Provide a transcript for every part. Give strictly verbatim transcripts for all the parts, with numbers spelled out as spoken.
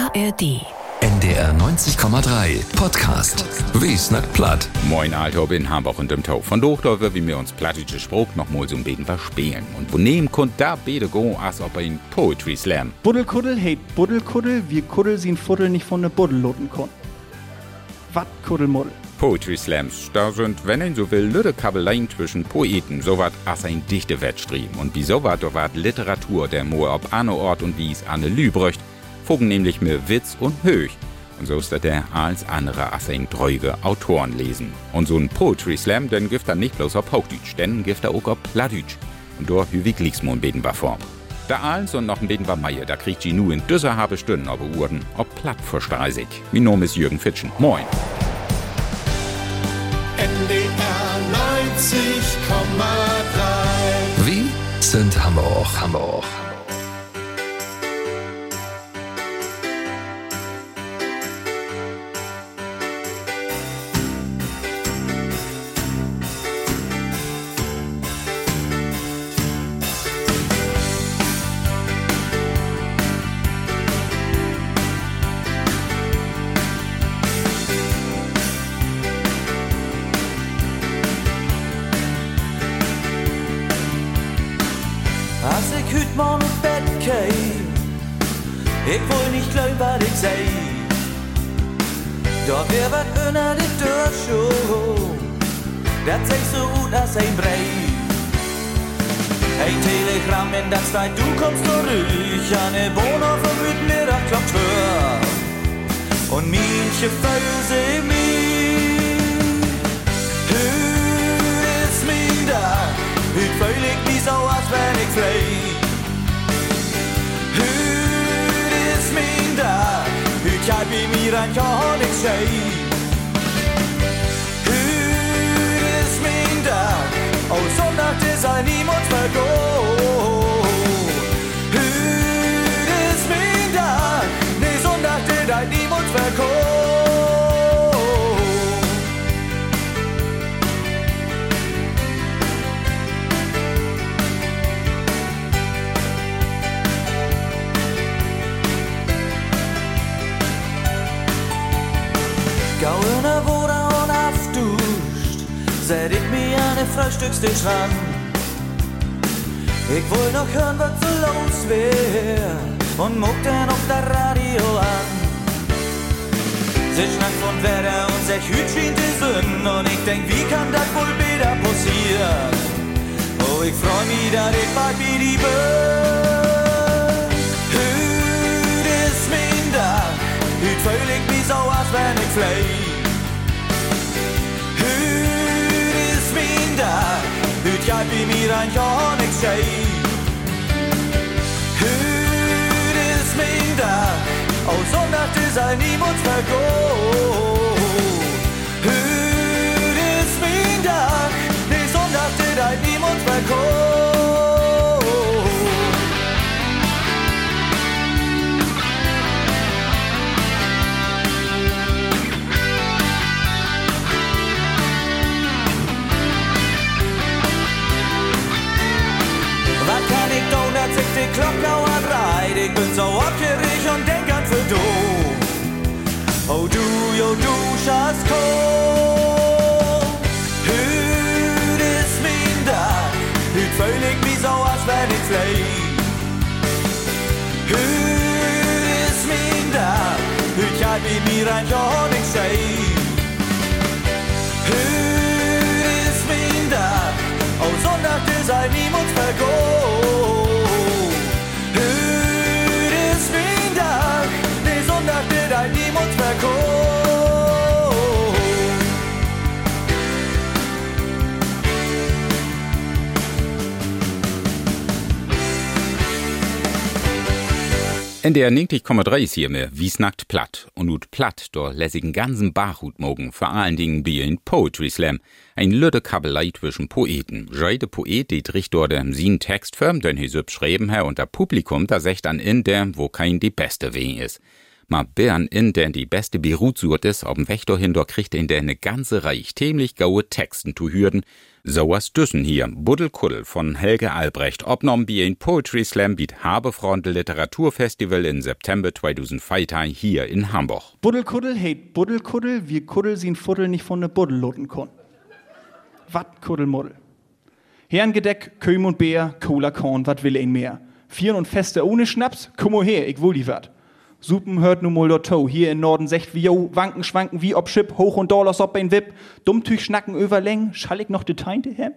A R D. N D R neunzig Komma drei Podcast. Wie snackt platt? Moin, Alter, in Hamburg und dem Tau. Von Dochdorfer, wie wir uns plattische Spruch noch mal so ein bisschen verspielen. Und wo nehmen kommt da beide go, als ob ein Poetry Slam. Buddelkuddel heit Buddelkuddel, wir Kuddel sind Fuddel nicht von der Buddel loten kon. Wat Kuddelmuddel? Poetry Slams, da sind, wenn ein so will, lüde Kabeleien zwischen Poeten, so wat as ein dichte Wettstreben. Und wie so wat, da wat Literatur, der Moor ob Anne Ort und Wies Anne Lübröcht, fogen nämlich mir Witz und Höch. Und so ist der als andere as ein dreuge Autoren lesen. Und so ein Poetry Slam, den gibt er nicht bloß auf Hochdeutsch, denn gibt er auch auf Plattdeutsch. Und da hüwig Glieksmo ein beten war Form. Da als und noch ein beten war Meier, da kriegt sie nu in dieser halbe Stunden aber Urden, ob platt verstreisig. Mein Name ist Jürgen Fitschen. Moin. N D R neunzig Komma drei. Wie sind Hamburg, Hamburg. Als ich heute Morgen ins Bett käm, ich will nicht glauben, was ich seh. Doch wer wat unter die Tür schon, das sich so gut als ein Brief. Ein Telegramm in das Zeit, du kommst zurück, an der Wohnung vom Mittag klopft hör. Und mich gefällt mich, hör ist mein Tag. Heute fühl ich mich so, als wenn ich flieg. Heute ist mein Tag, heute hab ich mir ein Jahr nicht schön. Heute ist mein Tag, oh Sonntag, der soll niemand vergehen. Heute ist mein Tag, nee Sonntag, der soll niemand vergehen. Gau in der Wohnung und aufduscht, set ich mir an den Frühstückstisch ran. Ich will noch hören, was so los wär, und muck dann auf der Radio an. Sie schnackt von Wetter und sech hüt schien die Sonne, und ich denk, wie kann das wohl wieder passieren? Oh, ich freu mich, dass ich bald wie die bin. Hüt ist mein Tag, hüt fühl ich mich so, als wenn ich flieg. Hüt ist mein Tag, hüt hab ich mir ein Jahr nicht schön. Hüt ist mein Tag, oh Sonntag, der soll niemand vergehen. Hüt ist mein Tag, nee Sonntag, der soll niemand vergehen. Was kann ich tun, dass ich die Glocke anreit? Ich bin so aufgeregt und denk an für du. Oh du, jo du, Schatz, komm. Hüt ist mein Tag, hüt fühl ich mich so, als wenn ich flieg. Hüt ist mein Tag, hüt hab ich mir ein Jahr nicht schön. Hüt ist mein Tag, oh Sonntag, der soll niemand vergehen. Hüt ist mein Tag, nee Sonntag, der soll niemand vergehen. In der neunzig Komma drei ist hier mir, wie snackt platt. Und nut platt, da lässt ich einen ganzen Barhut mogen, vor allen Dingen bei ein Poetry Slam. Ein lüde Kabelei zwischen Poeten. Jede Poet, die dricht dort dem sin Text firm, den he schreiben her, und der Publikum, da secht an in der, wo kein die beste weh is. Ma bern in der die beste Berutsurt is, ob'n Weg dahin, da kriegt in der ne ganze Reich tämlich gaue Texten zu hürden, So was düssen hier, Buddelkuddel von Helge Albrecht, obnommen wie ein Poetry Slam biet Habefronte Literaturfestival in September zweitausendfünfzehn hier in Hamburg. Buddelkuddel heit Buddelkuddel, wie Kuddel sin Fuddel nicht von ne Buddel loten kon. Wat Kuddelmuddel. Herrengedeck, Köm und Bär, Cola Korn, wat will ein mehr? Vieren und Feste ohne Schnaps, komm her, ich will die wat. Supen hört nu mal dort to, hier in Norden secht wie jo, wanken, schwanken wie ob Schip, hoch und Dollars ob ein Wip, Dummtüch schnacken überläng, schall ich noch de Teinte hem?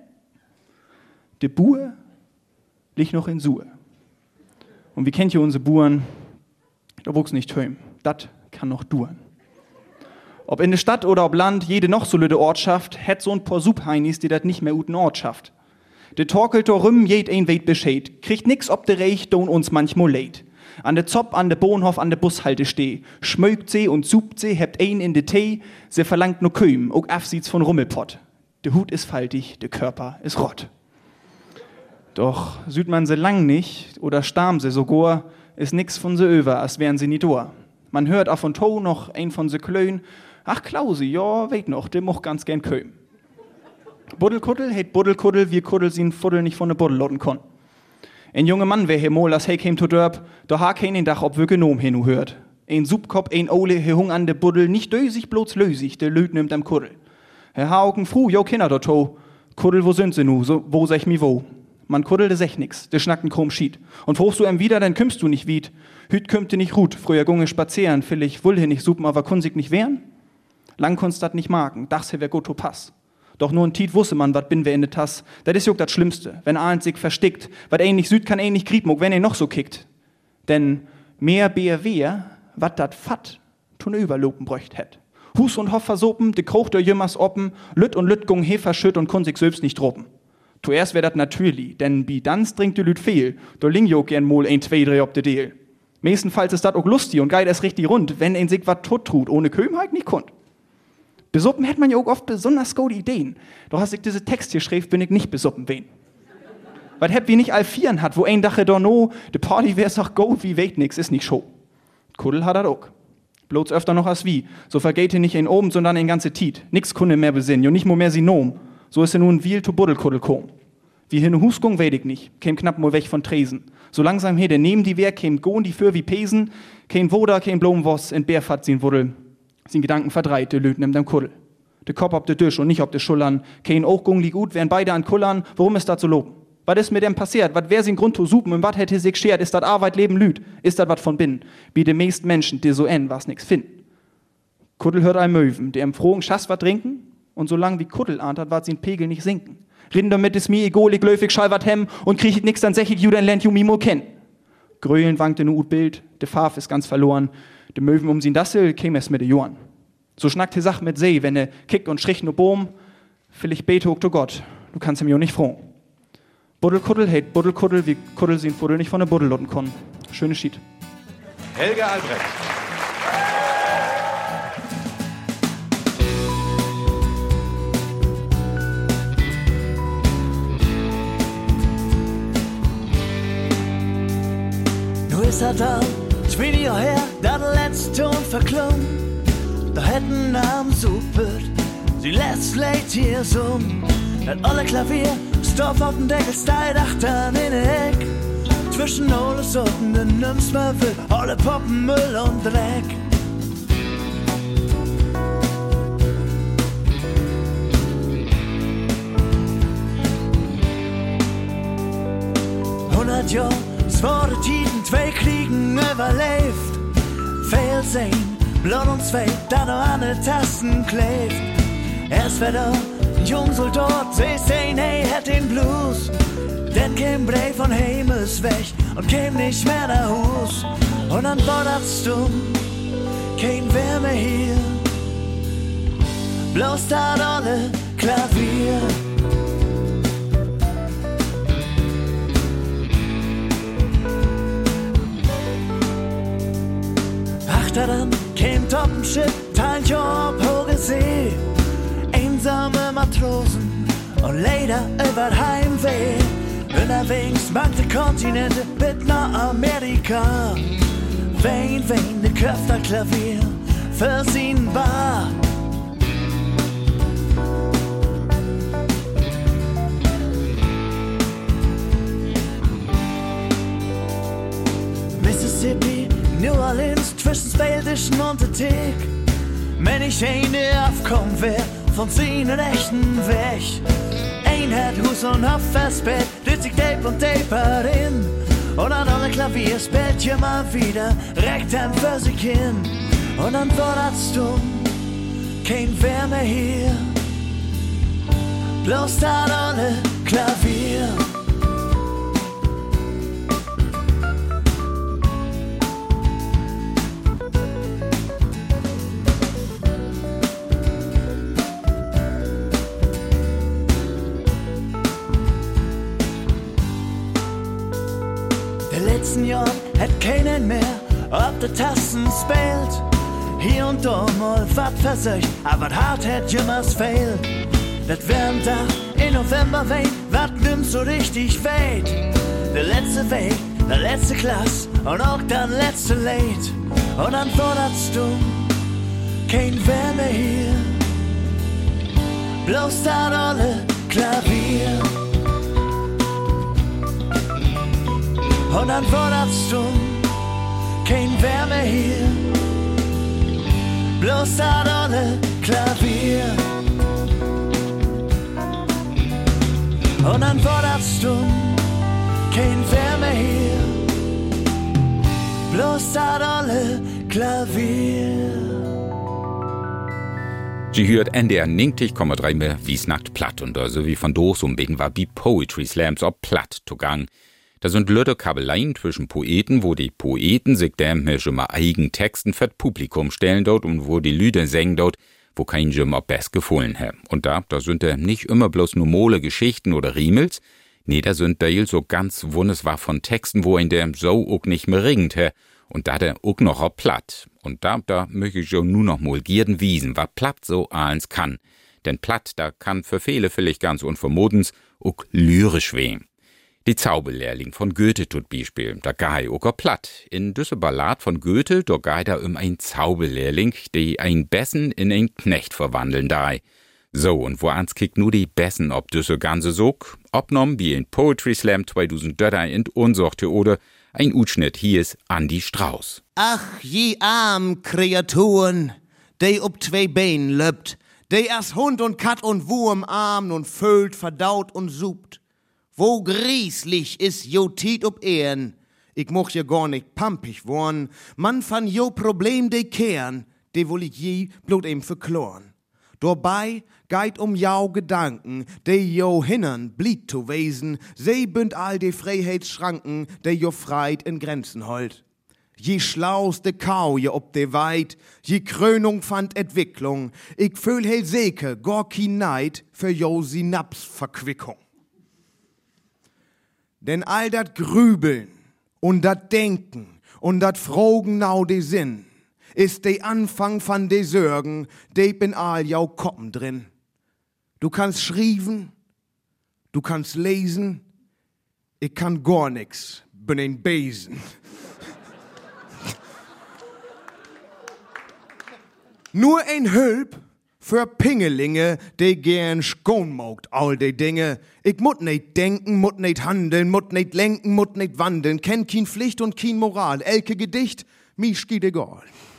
De Buhr liegt noch in Suhe. Und wie kennt ihr unsere Buhren? Da wuchs nicht höm, dat kann noch duren. Ob in der Stadt oder ob Land, jede noch so lüde Ortschaft, hätt so ein paar Subheinis, die dat nicht mehr uten Ort schafft. De torkelt do rüm, jed ein weit Bescheid, kriegt nix ob de Reich, don uns manchmal leid. An de Zopp, an de Bohnhof, an de Bushalte steh. Schmögt sie und supt sie, hebt ein in de Tee. Sie verlangt nur Köm, auch Afsieds von Rummelpott. De Hut ist faltig, de Körper ist rott. Doch süd man sie lang nicht, oder starm sie sogar, ist nix von se över, als wären sie nie dor. Man hört auf und to noch ein von se klöen. Ach Klausi, ja, weet noch, de moch ganz gern Köm. Buddelkuddel heit Buddelkuddel, wie Kuddel sin Fuddel nicht von de Buddel loten kon. Ein junger Mann wär hier mol, als he käm to dörp, da ha keinen Dach, ob wir genom hinu hört. Ein Subkop, ein Ole, he hung an de Buddel, nicht dösig, bloß lösig, de Lüt nimmt am Kuddel. Herr ha augen fru, jo Kinder dort to. Kuddel, wo sind sie nu, so, wo sech mi wo? Man kuddelte sech nix, de schnackten krumm schied. Und fruchst du em wieder, dann kümmst du nicht wied. Hüt kümmte nicht rut, früher gunge spazieren, villig wull he nicht supen, aber kunsig nicht wehren? Lang kunst dat nicht magen, dachs he wär gut to pass. Doch nur ein Tiet wusse man, wat bin wir in de Tass. Dat is juck dat Schlimmste, wenn ahnt sich verstickt. Wat ein nicht süd kann ein nicht kriegmog, wenn er noch so kickt. Denn mehr beer wehr, wat dat fat, tun überlopen bräucht hätt. Hus und Hoff versopen, de Kroch der Jümmers oppen, Lüt und Lüt gung he verschütt und kun sich selbst nicht droppen. Zuerst wär dat natürlich, denn bi dans dringt de Lüt fehl, do ling jo gern mol ein zwei dreh ob de Deel. Meestenfalls ist dat auch lustig und geil es richtig rund, wenn ein sich wat tot tut, ohne Köm halt nicht kund. Besuppen hätt man ja auch oft besonders gute Ideen. Doch als ich diese Text hier schrieb, bin ich nicht besuppen wen. Weil hätt wie nicht all vieren hat, wo ein Dache doch no, de Party wär's auch go, wie weet nix, ist nicht Show. Kuddel hat dat auch. Bloß öfter noch als wie. So vergeht he nicht ein oben, sondern ein ganze Tiet. Nix kunde mehr besinnen, jo nicht mo mehr Sinom. So ist er nun viel to Buddelkuddel kom. Wie hin Husgung weet ich nicht, käm knapp mo weg von Tresen. So langsam he, der neben die Wehr, käm gohn die für wie Pesen, käm Woda, käm Blomwoss, in Bärfahrt sin Wuddel. Sin Gedanken verdreht, de Lüt nimmt am Kuddel. De Kopf ob de Tisch und nicht ob de Schullern. Kein Ochgung liegt gut, wären beide an Kullern. Warum ist dat so loben? Was ist mit dem passiert? Was wär sin Grund zu supen? Und wat hätte sich schert? Ist dat Arbeit, Leben, Lüt? Ist dat wat von binnen? Wie de meist Menschen, die so en, was nix finden. Kuddel hört ein Möwen, der im frohen Schass wat trinken. Und solang wie Kuddel ahnt hat, wat sin Pegel nicht sinken. Rinn damit is mir egal, ich löfig schall wat hem. Und krieg ich nix, dann sech ich ju, dann lernt ju mi mo kennen. Grölen wankte nu ut Bild, de Farf ist ganz verloren. De Möwen um sin Dassel käm es mit de Johann. So schnackt die Sache mit See, wenn er kickt und schricht nur Boom, vielleicht bete hoch zu Gott, du kannst ihm ja nicht froh. Buddelkuddel heit Buddelkuddel, wie Kuddel sin Fuddel nicht von der Buddel loten kon. Schönes Schied. Helge Albrecht. Nu ist er da, zwei Jahre her, da der letzte Ton verklungen. Da hätten am Suppet, sie lässt vielleicht hier so. Dat alle Klavier, Stoff auf dem Deckel, Style, Achtern in der Eck. Zwischen alle Sorten, den nimmst man für alle Poppen, Müll und Dreck. Hundert Jahre, zwei Tiden, zwei Kriegen überlebt. Fehl sehen. Blut und Zweig, da noch an den Tasten klebt. Erst wird er ein Jungsoldat, sie sehen, hey, hat den Blues. Denn kein Brief von Himmels weg und käm nicht mehr nach Haus. Und dann war das dumm, kein Wärme hier. Bloß da alle Klavier. Dann kämt auf dem Schiff, teilt Job, hohe See. Einsame Matrosen und leider über Heimweh. Unterwegs mag der Kontinent mit Nordamerika. Wein, wein, de Köfterklavier für sin Bar. Mississippi, New Orleans, zwischen Spaldischen und der Tick. Wenn ich eine aufkommen wär, von seinen echten Weg. Ein hat Hus und Hopfersbett, dützig Tape und Tape in. Und an alle Klavier spielt ihr mal wieder, reckt hem für sich hin. Und dann fordert's dumm, kein Wärme hier. Bloß da alle Klavier. Der letzten Jahr hat keinen mehr ob der Tassen spielt. Hier und da mal wat versöcht, aber hart hat jemals fehlt. Das wär'n Tag in November weht, wat nimmt so richtig weht. Der letzte Weg, der letzte Klass und auch der letzte Late. Und dann fordert's du, kein Wärme hier. Bloß da alle Klavier. Und dann fordert's du, kein Wärme hier. Bloß da alle Klavier. Und dann fordert's du, kein Wärme hier. Bloß da alle Klavier. Sie hört N D R neunzig Komma drei mehr Wiesnacht platt und so wie von Dos umwegen war wie Poetry Slams ob platt zu gang. Da sind Lütte Kabeleien zwischen Poeten, wo die Poeten sich dem schon mal eigen Texten für das Publikum stellen dort und wo die Lüde singen dort, wo kein Jim ob best gefallen hat. Und da, da sind da nicht immer bloß normale Geschichten oder Riemels, nee, da sind da so ganz wunderswahr von Texten, wo in der so auch nicht mehr ringt hat. Und da der auch noch ob platt. Und da, da möchte ich schon nur noch mal gierden wiesen, was platt so eins kann. Denn platt, da kann für viele vielleicht ganz unvermodens auch lyrisch wehen. Die Zauberlehrling von Goethe tut Beispiel, da gai auch platt. In düsse Ballad von Goethe, da gai da um ein Zauberlehrling, die ein Bessen in ein Knecht verwandeln dai. So, und wo ans kickt nur die Bessen ob düsse ganze Sog, obnommen wie in Poetry Slam zweitausenddrei in unsorte oder ein Utschnitt hier ist Andi Strauß. Ach, je arm Kreaturen, die ob zwei Beinen löbt, die erst Hund und Kat und Wurm armen und föhlt, verdaut und supt. Wo grieslich is jo Tiet ob Ehren, ich moch ja gar nicht pampig worn, man van jo Problem de kehren, de woll ich je bloß eben verkloren. Dabei geit um jau Gedanken, de jo hinnern blieb zu wesen, se bünd all de Freiheitsschranken, de jo freit in Grenzen holt. Je schlauste Kau je ob de Weit, je Krönung fand Entwicklung, ich fühl hel seke, gorki Neid für jo Synapsverquickung. Denn all dat Grübeln und dat Denken und dat Frogen nau de Sinn ist de Anfang van de Sorgen, de bin all jau Koppen drin. Du kannst schrieben, du kannst lesen, ich kann gar nix, bin ein Besen. Nur ein Hülp für Pingelinge, die gern schonmogt all die Dinge. Ich mut nicht denken, mut nicht handeln, mut nicht lenken, mut nicht wandeln. Kenn kein Pflicht und kein Moral. Elke Gedicht, mi schied egal.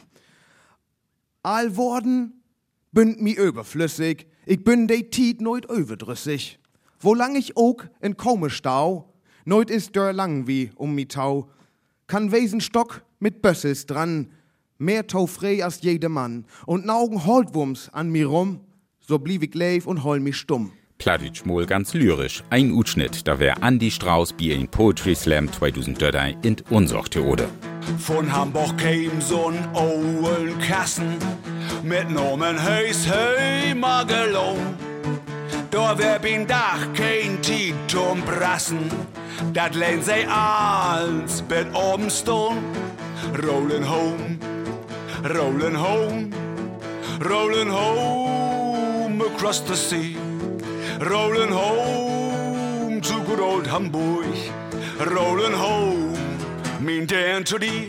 All Worten bünd mi überflüssig. Ich bin de Tiet neut überdrüssig. Wolang ich ook in Kome stau, neut ist der lang wie um mi Tau. Kann wesen Stock mit Bösses dran, mehr taufrei als jeder Mann. Und naugen Holtwurms an mir rum, so blieb ich leif und hol mich stumm. Plattitsch mal ganz lyrisch. Ein Utschnitt, da wär Andi Strauß bei in Poetry Slam zweitausenddrei in unsorte Ode. Von Hamburg käm so'n ollen Kassen mit Nomen Heus Heimer gelung. Da wär bin Dach kein Tiet zum Brassen, dat lehnt sei als bet oben stone. Rollin' home, rollin' home, rollin' home across the sea. Rollin' home to good old Hamburg. Rollin' home, mein Dan to die.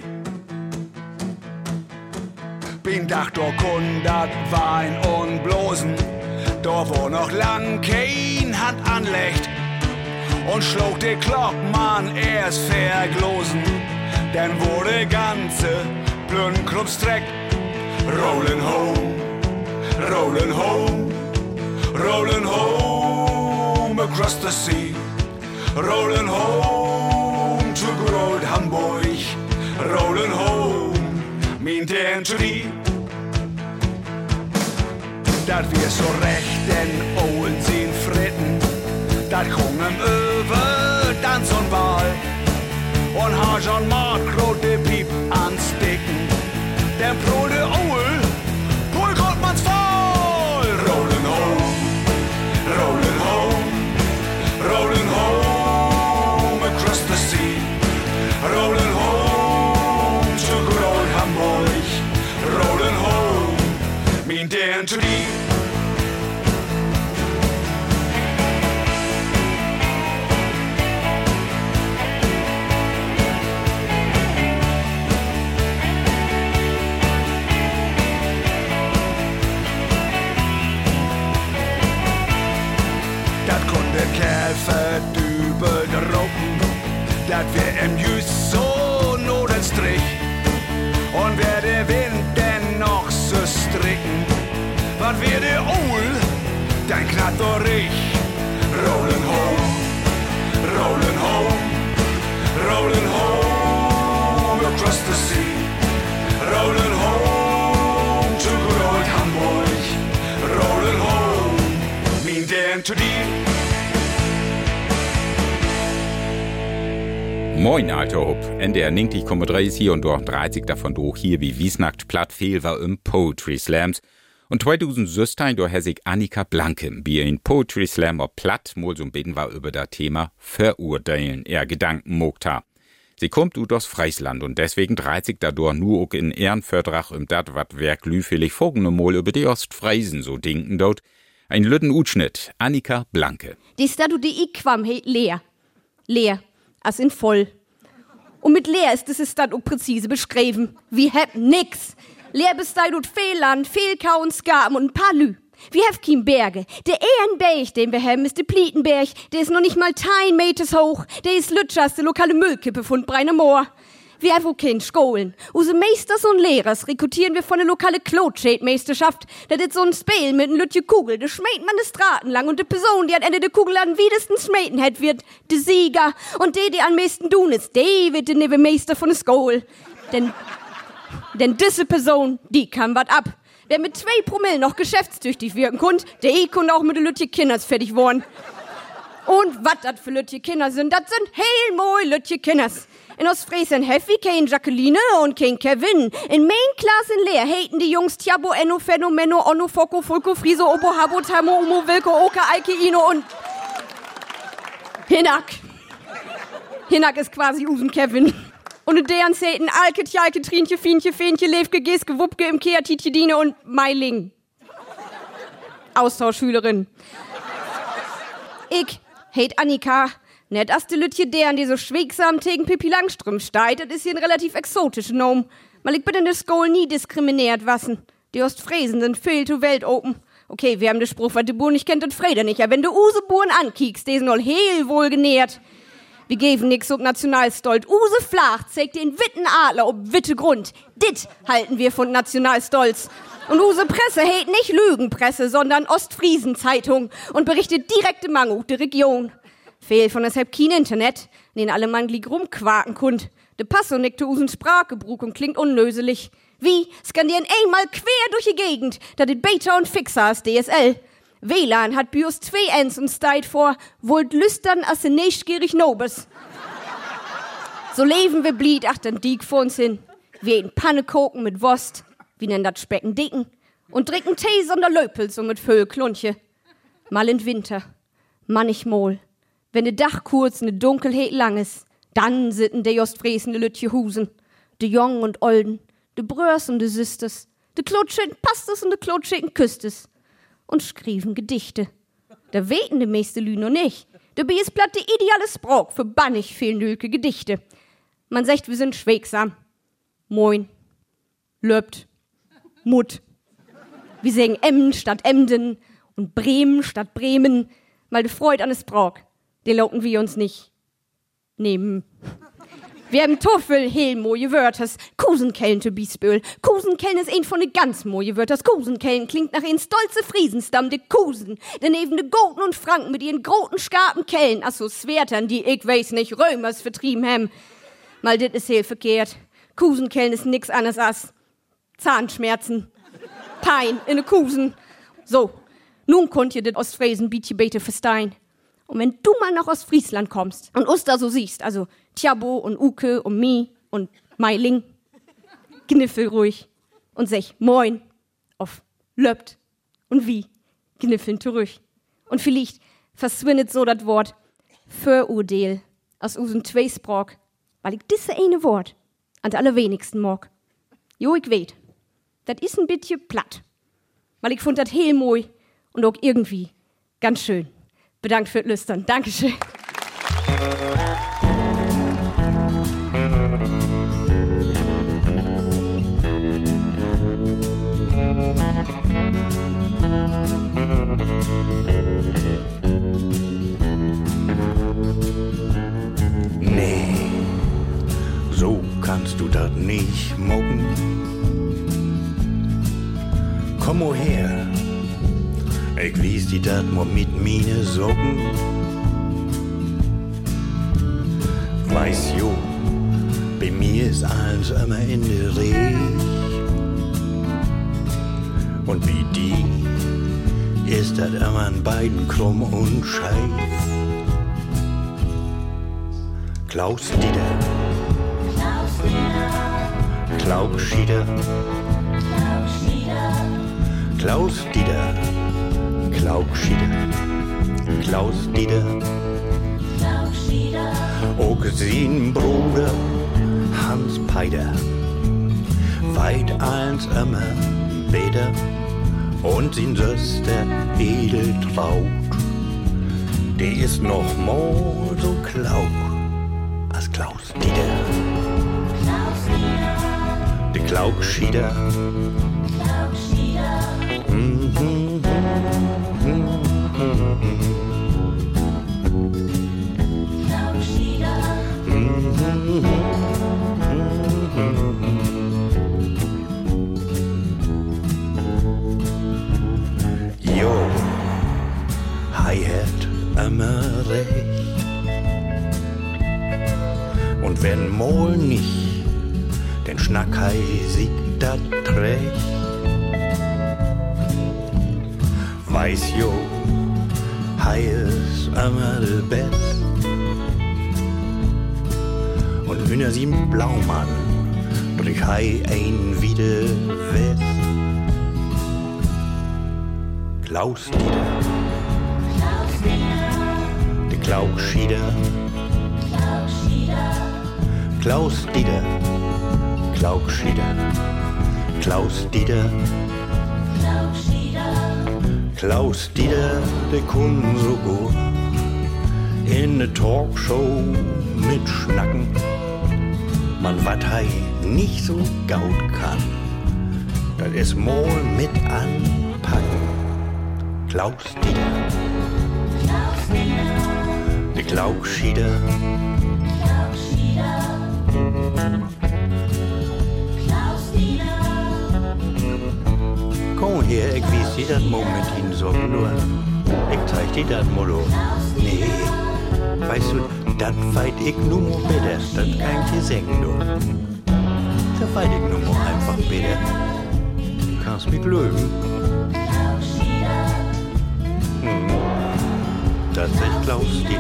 Bin Dach da kun dat Wein und Blosen, da wo noch lang kein Hand anlegt. Und schlug de Glockmann erst verglosen. Dann wurde ganze Blönklubbstreck. Rollin' home, rollin' home, rollin' home across the sea. Rollin' home to good old Hamburg. Rollin' home, mean den to die. Dat wir so recht den Owen sehen fritten. Dat kommen über Tanz und Ball. Und ha schon Mark de Piep ans Dicken. Der Pro de Owl, Paul Gottmanns Fall. Rollin' home, rollin' home, rollin' home across the sea. Rollin' home to good old Hamburg. Rollin' home, mean Dan to die. Kerl verdübelt rocken, dat wir im Jüss so nur den Strich. Und wer der Wind denn noch so stricken, wat wir der Ohl, dann knallt doch ich. Rollin' home, rollin' home, rollin' home across the sea. Rollin' home to good old Hamburg. Rollin' home, mean Dan to die. Moin, alter Hub. N D R neunzig Komma drei ist hier und dort dreißig davon durch hier wie Wiesnackt platt fehl war im Poetry Slams. Und zweitausendsechzehn durch sich Annika Blanke, wie in Poetry Slam auf platt mal so ein bisschen war über das Thema Verurteilen, er Gedanken mogt ha. Sie kommt ut aus Friesland und deswegen dreißig dadurch nur auch in Ehrenvertrag im dat wat Werk lüfelig folgende Mal über die Ostfriesen so dinken dort. Ein lütten Utschnitt, Annika Blanke. Die Statu, die ich quam, he, leer. Leer. As in voll. Und mit leer ist es dann auch präzise beschrieben. Wir haben nix. Leer besteht ut Fehlland, Fehlkau und Skaben und ein paar Lü. Wir haben kein Berge. Der Ehrenberg, den wir haben, ist der Plietenberg. Der ist noch nicht mal tein Meters hoch. Der ist Lütschers, der lokale Müllkippe von Breiner Moor. Wir haben auch keine Schulen. Unsere Meisters und Lehrers rekrutieren wir von der lokalen Klotschädmeisterschaft. Das ist so ein Spiel mit einer Lütje Kugel. Da schmäht man die Straßen lang und die Person, die am Ende der Kugel am wiedesten schmähten hat, wird der Sieger. Und der, der am meisten tun ist, der wird der nebe Meister von der Skol. Denn, denn diese Person, die kann wat ab. Wer mit zwei Promille noch geschäftstüchtig wirken konnt, der eh konnte auch mit der Lütje Kinders fertig worden. Und wat dat für Lütje Kinder sind, dat sind heel moi Lütje Kinders. In Ostfriesen Heffi kein Jacqueline und kein Kevin. In Main Class in Leer haten die Jungs Tiabo, Enno, Phänomeno, Onno, Foko, Fulko, Friso, Obo, Habo, Tamo, Umo, Wilko, Oka, Eike, Ino und Hinak. Hinak ist quasi Usen Kevin. Und in deren Zähten Alke, Tjalke, Trinche, Fienche, Fähnche, Levke, Geske, Wuppke, Imkea, Titjedine und Meiling. Austauschschülerin. Ich heit Annika. Net as de Lütje deren, die so schwegsam tegen Pippi Langström steigt, das ist hier ein relativ exotischer Nom. Mal ich bin in der Skol nie diskriminiert wassen. Die Ostfriesen sind viel zu weltopen. Okay, wir haben den Spruch, was de Buhr nicht kennt, den Freder nicht. Ja, wenn du Usebuhren ankiekst, die sind all heel wohl genährt. Wir geben nix ob Nationalstolz. Use Flach zeigt den witten Adler ob witte Grund. Dit halten wir von Nationalstolz. Und use Presse hält nicht Lügenpresse, sondern Ostfriesen-Zeitung und berichtet direkt im Mangu, der Region. Fehl von deshalb kein Internet, in den alle Manglig rumquaken kund. De Passo nickte usen Sprachgebrauch und klingt unnöselig. Wie skandieren einmal quer durch die Gegend, da det Beta und Fixer als D S L. W L A N hat Bios zwei Ens und steit vor, wollt lüstern as se nächstgierig Nobes. So leben wir blied, ach den Diek vor uns hin. Wir in Panne koken mit Wurst, wie nen dat Specken dicken, und trinken Tee sonder Löpel so mit Vögelklunche. Mal in Winter, manchmal. Wenn de Dach kurz ne Dunkelheit lang ist, dann sitten de Ostfriesen de Lütje Husen, de Jungen und Olden, de Bröers und de Sisters, de Klotschicken Pastes und de Klotschicken Küstes und schrieben Gedichte. Da weten de meiste Lü noch nicht. De B ist platt de ideale Sprach für bannig fehlnülke Gedichte. Man sagt, wir sind schwegsam. Moin. Löbt. Mut. Wir sagen Emden statt Emden und Bremen statt Bremen, mal de Freud an es Sprach. Den lauten wir uns nicht nehmen. Wir haben toffel heel mooie Wörters. Kusenkellen zu Biesböhl. Kusenkellen ist ein von den ganz mooie Wörters. Kusenkellen klingt nach ein stolze Friesenstamm, de Kusen. Daneben de Goten und Franken mit ihren groten skarpen Kellen. Achso, Swertern, die ich weiß nicht, Römers vertrieben haben. Mal dit ist heel verkehrt. Kusenkellen ist nix anderes als Zahnschmerzen. Pein in de Kusen. So, nun konnt ihr dit Ostfriesen bietje bete verstehen. Und wenn du mal nach Ostfriesland kommst und uns da so siehst, also Tjabo und Uke und mi und Meiling, gniffel ruhig und sech moin auf löbt und wie gniffeln zurück. Und vielleicht verschwindet so das Wort Vorurdeel aus usen Tweesprach, weil ich diese eine Wort an der allerwenigsten mag. Jo, ich weet, das ist ein bisschen platt, weil ich fand das heel moi und auch irgendwie ganz schön. Bedankt für das Lüstern. Dankeschön. Nee, so kannst du das nicht mucken. Komm o her. Ich wies die dat mal mit mine Socken. Weiß jo, bei mir ist alles immer in der Reh. Und wie die ist dat immer an beiden krumm und scheif. Klaus Dieter, Klaus Schieder, Klaus Dieter. Klaus Schieder, Klaus Dieter, auch sein Bruder Hans Peider, weit eins immer Beder und sein Söster Edeltraut, die ist noch mal so klaug als Klaus Dieter, der Klaus Schieder, mhm. Jo, hei hat immer recht. Und wenn mal nicht, den Schnack hei siegt dat recht. Weiß jo, hei ist immer de Best. Und wenn er sie im Blaumann durch hei ein wieder West. Klaus Dieter, der Klaus Schieder, Klaus Dieter, Klaus Schieder, Klaus Dieter, Klaus Dieter, der kun so gut in ne Talkshow mit Schnacken. Man wat hei nicht so gaut kann, das is mal mit anpacken. Klaus Dieter, der Klaus Schieder, komm her, ich wies dir das Moment hin, so nur. Ich zeig dir das Motto. Nee, weißt du, das weit ich nur mal besser, das kann ich dir sagen, du. Das weit ich nur mal einfach besser. Du kannst mich löwen. Hm. Das ist echt Klaus Dieter.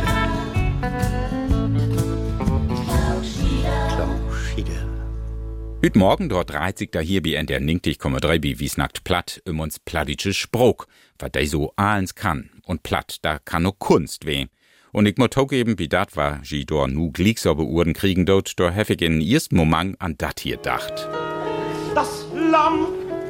Klaus Schieder. Hüt Morgen dort reiht sich da hier wie in der neunzig Komma drei bi wie snackt platt um uns plattische Spruch, was der so ahlens kann. Und platt, da kann nur Kunst weh. Und ich muss zugeben, wie dat war, sie dort nu glicksobe Uhren kriegen dort, da hef ich in den ersten Moment an dat hier dacht. Das Lamm,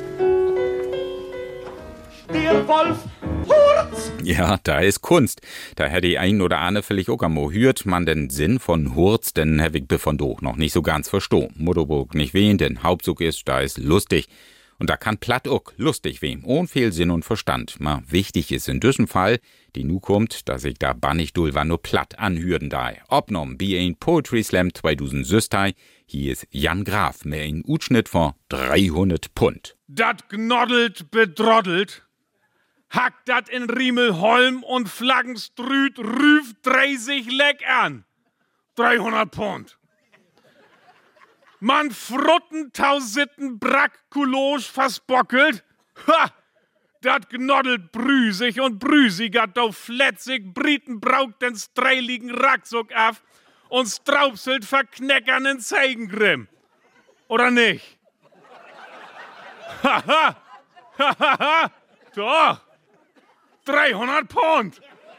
der Wolf, Hurz. Ja, da ist Kunst. Da hätte ich ein oder andere vielleicht auch einmal hört, man den Sinn von Hurz, den hab ich von doch noch nicht so ganz verstohlen. Mutterburg nicht wen, denn Hauptzug ist, da ist lustig. Und da kann platt auch lustig wem, ohne viel Sinn und Verstand. Ma wichtig ist in diesem Fall, die nu kommt, dass ich da bannig dul war nur platt anhürden da. Obnom wie ein Poetry Slam zweitausendsechzehn, hier ist Jan Graf mit ein Utschnitt von dreihundert Pfund. Dat gnoddelt bedroddelt, hackt dat in Riemelholm und Flaggenstrüt rüft dreißig Leck an. dreihundert Pfund. Man frutten tausitten Brack Kulosch versbockelt. Ha! Dat gnoddelt brüsig und brüsiger, do fletzig Briten braucht den streiligen Racksuck af und straubselt verkneckernden Zeigengrimm. Oder nicht? Haha! Hahaha! Doch! dreihundert Pfund!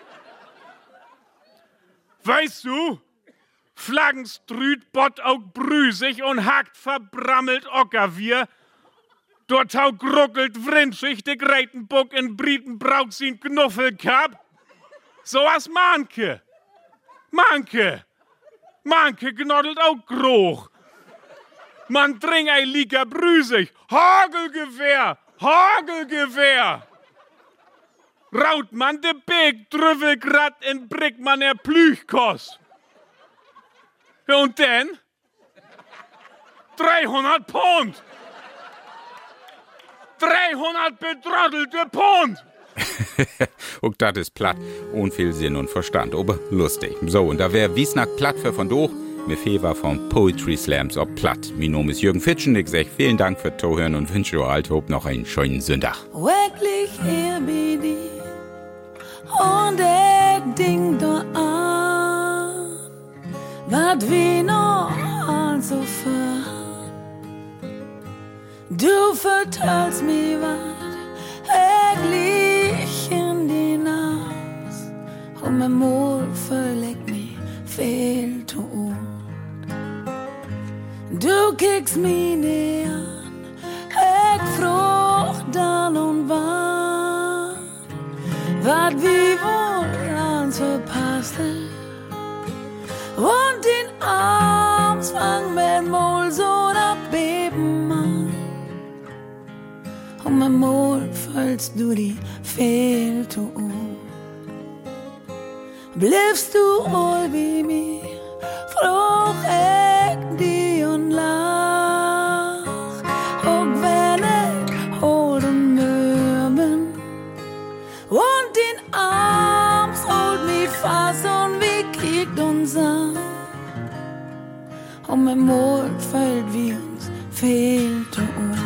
Weißt du? Flaggenstrüt bott auch brüsig und hackt verbrammelt Ockerwier. Dort tau gruckelt wrinschig de Greitenbuck in Briten braucht sin Knuffelkap. So was Manke. Manke. Manke gnoddelt auch groch. Man dring ei Liker brüsig. Hagelgewehr. Hagelgewehr. Raut man de Beek drüvelgrad in Brick man er Plüchkost. Und dann? dreihundert Pfund! dreihundert bedroddelte Pfund! Und das ist platt, ohne viel Sinn und Verstand, aber lustig. So, und da wär Wiesnack platt für von doch, mir Fever vom Poetry Slams ob platt. Mein Name ist Jürgen Fitschen, ich sag vielen Dank für Zuhören und wünsche euch althob noch einen schönen Sonntag. Wirklich hier bei dir und der Ding da an, wat wie noch also für. Du vertellst mir wat, ich in die Nacht, und mein Mord verlegt mir viel tot. Du kickst mich näher an, ich frucht dann und wann, wat wie wohl ans verpasste. Und den Arms fang mein Mol so da beben an. Und mein Mol fällst du die fehlt um. Bliebst du all wie mir, froh ich die und lach. Und wenn ich holen möben und den Arms holt mich fast und wie kriegt uns an. Und mein Mord fällt wie uns fehlt um.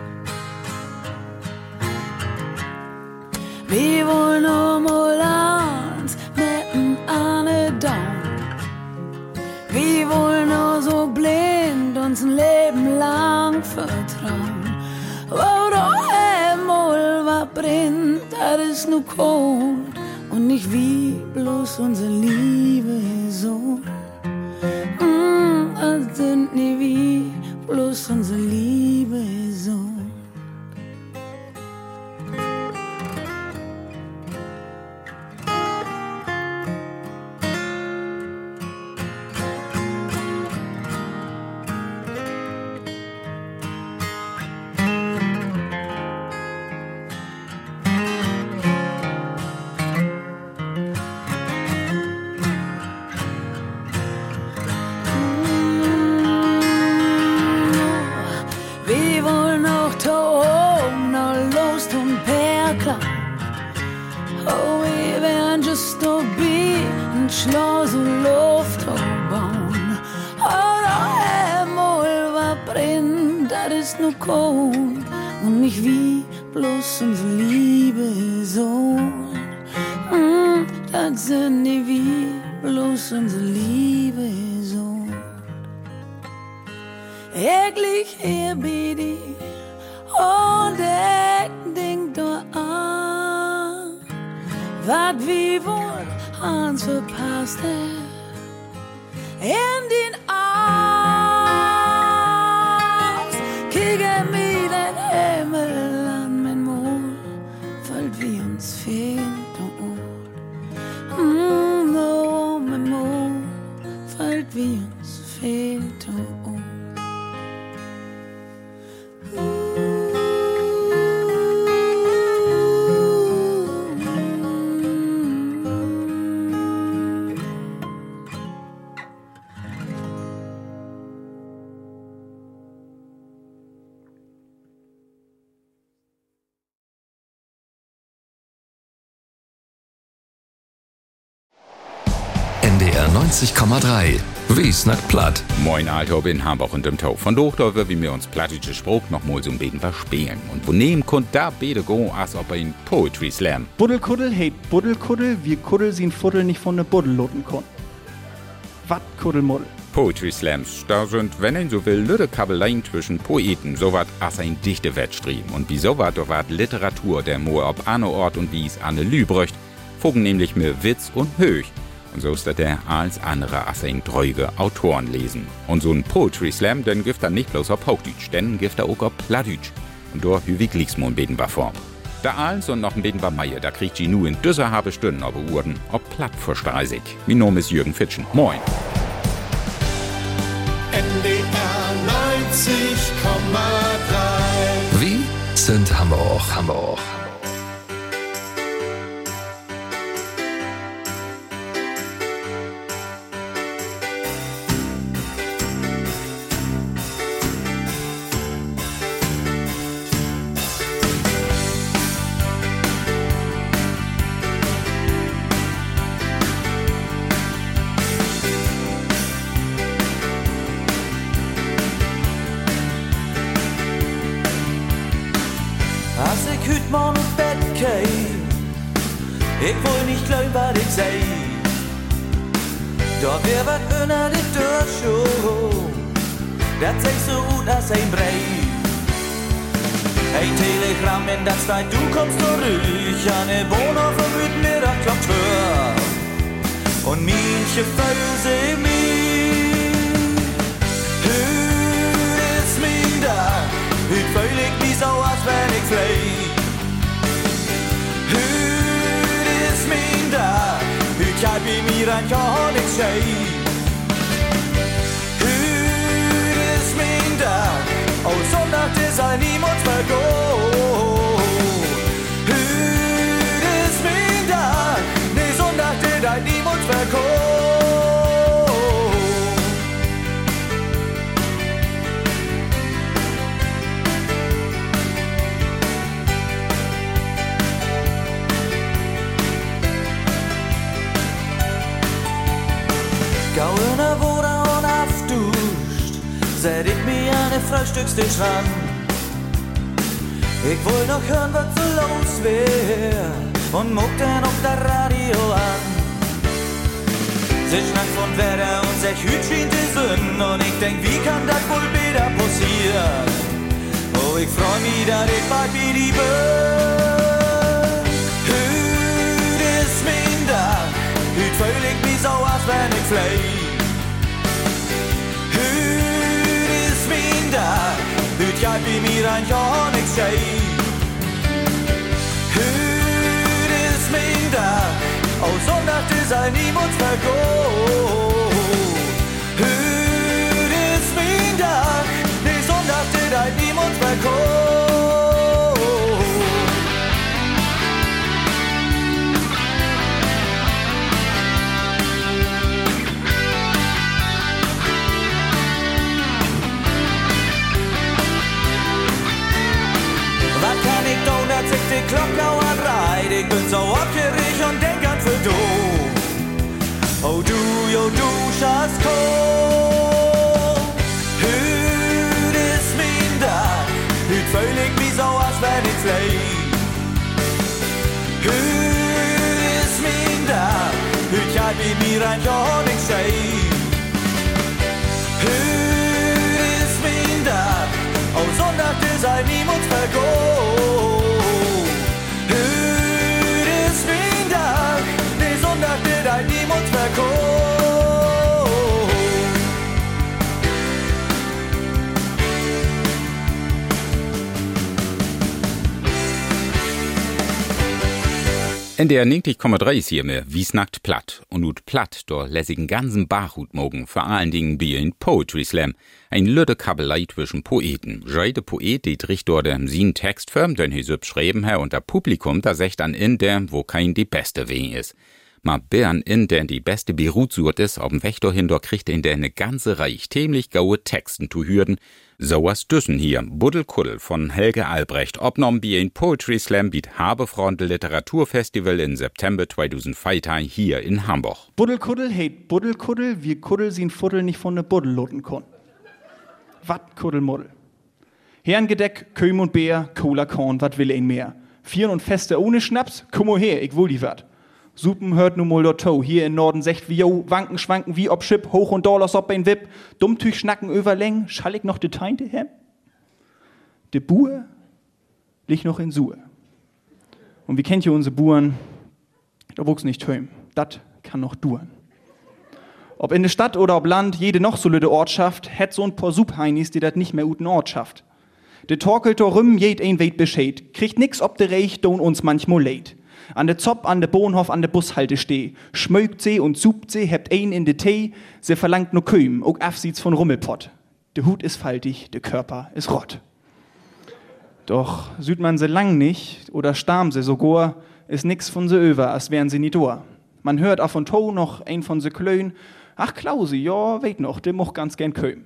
Wir wollen nur mal eins mitten an Down. Wir wollen nur so blind uns ein Leben lang vertrauen. Oh, der Himmel war brennt, das ist nur kalt. Und nicht wie bloß unsere Liebe so. Mm, das sind nie wie bloß unsere Liebe so. Schloss und Luft bauen. Oh, der Himmel war brennt, das ist nur kalt. Und nicht wie bloß unsere Liebe so. Mm, das sind nie wie bloß unsere Liebe so. Ich lieg hier bei dir und ich denk da an, wat wie wohl Hans verpasste in den Arms, kicke mir den Himmel an, mein Mond fällt wie uns fehlt und mm, oh, mein Mond fällt wie uns fehlt und neunzig Komma drei. Wie snackt platt? Moin Alter, bin Hamburg und dem Tau. Von Dochdorfer, wie wir uns plattische Spruch noch mal so ein bisschen verspielen. Und wo nehmen kommt da beide go, als ob ein Poetry Slam. Buddelkuddel heet Buddelkuddel, wie Kuddel sin Fuddel nicht von ne Buddel loten kon. Wat Kuddelmuddel? Poetry Slams, da sind, wenn ein so will, lüde Kabeleien zwischen Poeten, so wat as ein dichte Wettstreben. Und wie so wat, da wat Literatur, der Moor ob Anno Ort und wie es Anne Lübröcht, fogen nämlich mir Witz und Höch. Und so ist das der als andere as ein dreuge Autoren lesen. Und so ein Poetry Slam, den gibt er nicht bloß auf Hochdeutsch, denn gibt er auch auf Plattdeutsch. Und da hüwiglichs mo ein beten war vor. Da als und noch ein beten war Meier, da kriegt sie nu in düsser habe Stunden auf Uhren, ob Platt verstreisig. Mein Name ist Jürgen Fitschen. Moin. N D R neunzig Komma drei. Wie sind Hamburg, Hamburg. Als ik hüt morgen op bed keek, ik wil niet klein wat ik zei. Doch weer wat unter de deur schon, dat zeigt so gut als ein Brief. Ein Telegramm, in das steht, du kommst zurück, an ne Wohnung vom Mittag klopft Tür. Und manche Füße mich, hüt ist mein Tag, hüt fühl ich mich so, als wenn ich flieg. Hüt ist mein Tag, hüt kann bei mir ein gar nichts schei. Hüt ist mein Tag, oh Sonntag ist ein niemand vergoh. Hüt ist mein Tag, ne Sonntag ist ein niemand vergoh. Gau in der Wohnung und aufduscht, set ich mir an den Frühstückstisch ran. Ich will noch hören, was so los wär, und muck dann auf der Radio an. Sie schnackt von Wetter und sech hüt schien die Sonne, und ich denk, wie kann das wohl wieder passieren? Oh, ich freu mich, dass ich bald wie die bin. Hüt ist mein Tag, hüt fühl ich mich so, als wenn ich flieg. Hüt ist mein Tag, hüt kann bei mir ein Jahr nichts schei. Hüt ist mein Tag, oh Sonntag ist ein niemand vergoh. Hüt ist mein Tag, ne Sonntag ist ein niemand vergoh. Als ich die Glocke anreit, ich bin so aufgeregt und denk an für du. Oh du, jo du, schaust komm. Hüt ist mein Tag, hüt fühl ich mich so, als wenn ich flieg. Hüt ist mein Tag, hüt kann bei mir ein Jahr nichts schei. Hüt ist mein Tag, oh Sonntag ist ein niemand vergoh. Ein niemand vergoh. In der neunzig Komma drei ist hier mehr wie snackt platt. Und ut platt, da lässt ich einen ganzen Bachhut mogen, vor allen Dingen bei ein Poetry Slam. Ein lüde Kabelei zwischen Poeten. Jede Poet, die tricht dort dem sin Text firm, den he so beschrieben her, und der Publikum, da secht an in dem, wo kein die beste weh ist. Ma Bern in, denn die beste Beirut-Surt ist, auf dem Weg dahin, da kriegt ihn der eine ganze Reich ziemlich gaue Texten zu hürden. So was düssen hier, Buddelkuddel von Helge Albrecht, obnommen wie ein Poetry Slam biet Habefronte Literaturfestival in September zweitausendfünfzehn hier in Hamburg. Buddelkuddel heit Buddelkuddel, wie Kuddel sin Fuddel nicht von ne Buddel loten kon. Wat Kuddelmuddel. Herrengedeck, Köm und Bär, Cola Korn, wat will ein mehr? Vieren und Feste ohne Schnaps, komm her, ich will die wat. Supen hört nu mal dort to, hier in Norden secht wie jo, wanken, schwanken wie ob Schip, hoch und Dollars ob ein Wip, Dummtüch schnacken überläng, schall ich noch de Teinte hem? De Buhr liegt noch in Suhe. Und wie kennt ihr unsere Buhren? Da wuchs nicht höm, dat kann noch duren. Ob in der Stadt oder ob Land, jede noch so lüde Ortschaft, hätt so ein paar Subheinis, die dat nicht mehr uten Ort schafft. De torkelt rüm, jed ein weit Bescheid, kriegt nix ob de Reich, don uns manchmal leid. An de Zopp, an de Bohnhof, an de Bushalte steh. Schmögt sie und supt sie, hebt ein in de Tee. Se verlangt no Köm, ook Afsieds von Rummelpott. De Hut is faltig, de Körper is rott. Doch süd man se lang nicht, oder starm se sogar, is nix von se över, as wären sie nie dor. Man hört af und to noch ein von se Klön. Ach Klausi, ja, weet noch, de moch ganz gern Köm.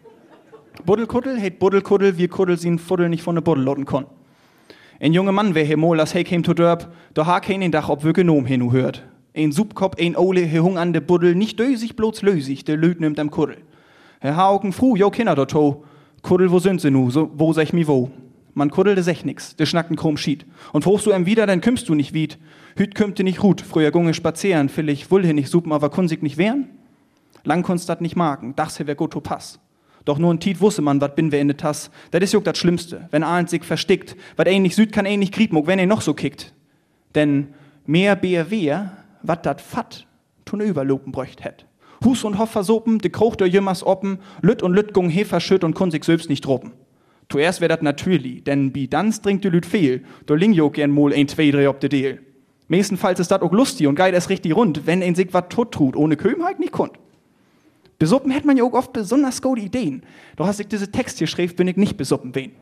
Buddelkuddel heit Buddelkuddel, wie Kuddel sin Fuddel nicht von de Buddel loten kon. Ein junger Mann wär hier mal, als he käm to Dörp, da ha kein Dach, ob wir genom hinu hört. Ein Subkop, ein Ole, he hung an de Buddel, nicht dösig, bloß lösig, de Lüd nimmt am Kuddel. He ha augen fru, jo Kinder dort ho. Kuddel, wo sind sie nu, so, wo sech mi wo? Man kuddel de sech nix, de schnackten krumm schied. Und fruchst du em wieder, dann kümmst du nicht wied. Hüt kümmte nicht rut, früher gunge spazieren, villig wull he nicht supen, aber kunsig nicht wehren? Lang kunst dat nicht magen, dachs he wär gut to pass. Doch nur ein Tiet wusse man, wat bin wir in de Tass. Dat is juck dat Schlimmste, wenn ahnt sich verstickt. Wat ein nicht süd kann ein nicht kriegmog, wenn er noch so kickt. Denn mehr Bär wehr, wat dat Fatt tun überlopen bräucht hätt. Hus und Hoff versopen, de Kroch der Jümmers oppen, Lütt und Lütt gung he verschütt und kun sich selbst nicht droppen. Zuerst wär dat natürlich, denn bi dans dringt de Lüt fehl, do ling jo gern mol ein, zwei, drei ob de Deel. Meestenfalls is dat ook lustig und geit es richtig rund, wenn ein sich wat tot tut, ohne Köm halt nicht kund. Besuppen hätt man ja auch oft besonders gute Ideen. Doch hast ich diese Text hier schrieb, bin ich nicht besuppen wen.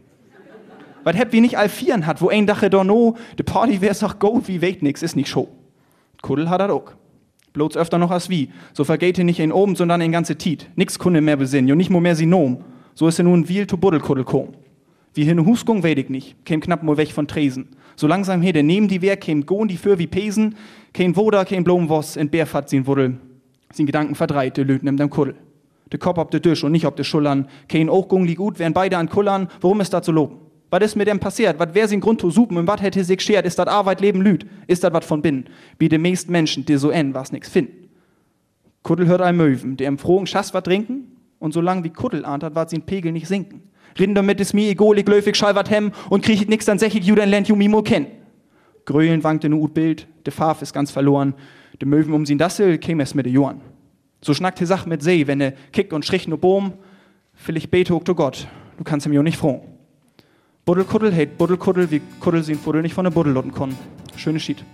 Weil hätt wie nicht all vieren hat, wo ein dache doch no, de Party wär's doch go, wie weit nix, ist nicht show. Kuddel hat dat auch. Bloß öfter noch als wie. So vergeht he nicht ein oben, sondern ein ganze Tiet. Nix kunde mehr besinn, jo nicht mo mehr Sinom. So ist er nun viel to Buddelkuddel kom. Wie hin Husgung weet ich nicht, käm knapp mo weg von Tresen. So langsam he, der neben die Wehr, käm Gohn die für wie Pesen, kein Woda, kein Blomwoss, in Bärfahrt sin Wuddel. Sin Gedanken verdreht, de Lüt nimmt am Kuddel. De Kopf ob de Tisch und nicht ob de Schullern. Kein Ochgung liegt gut, wären beide an Kullern. Warum ist dat so loben? Was ist mit dem passiert? Was wär sin Grund zu supen? Und wat hätte sich schert? Ist dat Arbeit, Leben, Lüt? Ist dat wat von binnen? Wie de meist Menschen, die so en, was nix finden. Kuddel hört ein Möwen, der im frohen Schass wat trinken. Und solang wie Kuddel ahnt hat, wat sin Pegel nicht sinken. Rinder mit is mir egal, ich löfig schall wat hem. Und krieg ich nix, dann sech ich ju, dann lernt ju mimo kennen. Grölen wankte nu ut Bild, de Farf ist ganz verloren. De Möwen um sin Dassel käm es mit de Johann. So schnackt die Sache mit See, wenn er kickt und strich no Boom, will ich bete hoch to Gott, du kannst ihm jo nicht froh. Buddelkuddel heit Buddelkuddel, wie Kuddel sin Fuddel nicht von der Buddel lotten kon. Schöne Schied.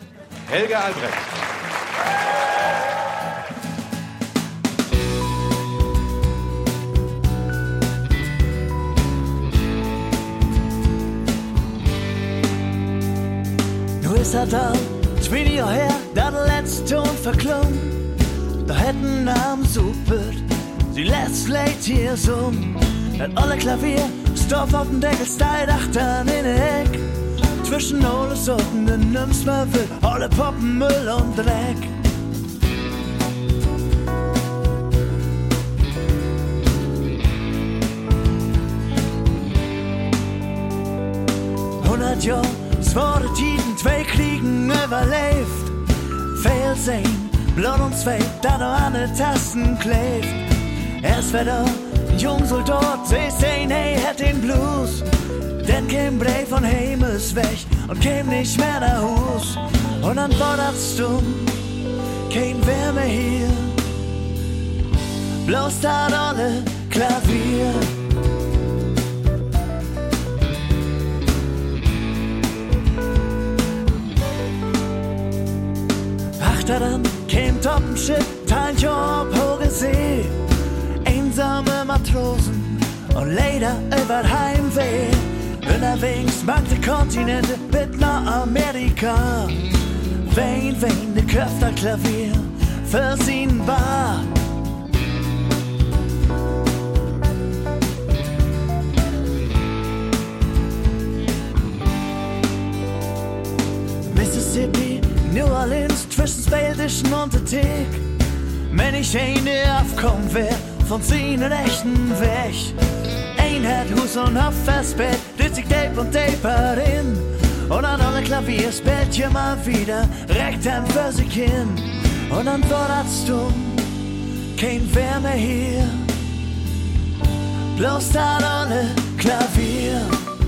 Helge Albrecht. Nu ist er da, zwei Jahre her, dat letzte Ton verklungen. Da hätten am Supert, sie lässt vielleicht hier so. Dat alle Klavier, Stoff auf dem Deckel, style Achtern in der Heck. Zwischen alle Sorten, den nimmst man will, alle Poppen, Müll und Dreck. Hundert Jahre, es wurde Tiden, zwei Kriegen überlebt. Fehl sehen. Blut und Zweit, da noch an den Tasten klebt. Erst wird er ein Jungsoldat, sie sehen, hey, hat den Blues. Denn kein Brei von Heimes weg und käm nicht mehr nach Hus. Und dann war das stumm, kein Wärme hier. Bloß da alle Klavier. Dann kämt auf dem Schiff, teilt Job, hohe See. Einsame Matrosen und leider über Heimweh. Unterwegs mag die Kontinente mit Nordamerika. Wein, wein, de Köfterklavier für sin Bar. Mississippi, New Orleans, zwischen Spaldischen und der Tick. Wenn ich eine aufkommen wär, von seinen echten Weg. Ein hat Hus und Hopf festbett, düt sich Tape und Taper in. Und an alle Klavier spielt je mal wieder, reckt dann für sich hin. Und dann fordert's dumm, kein Wer mehr hier. Bloß an alle Klavier.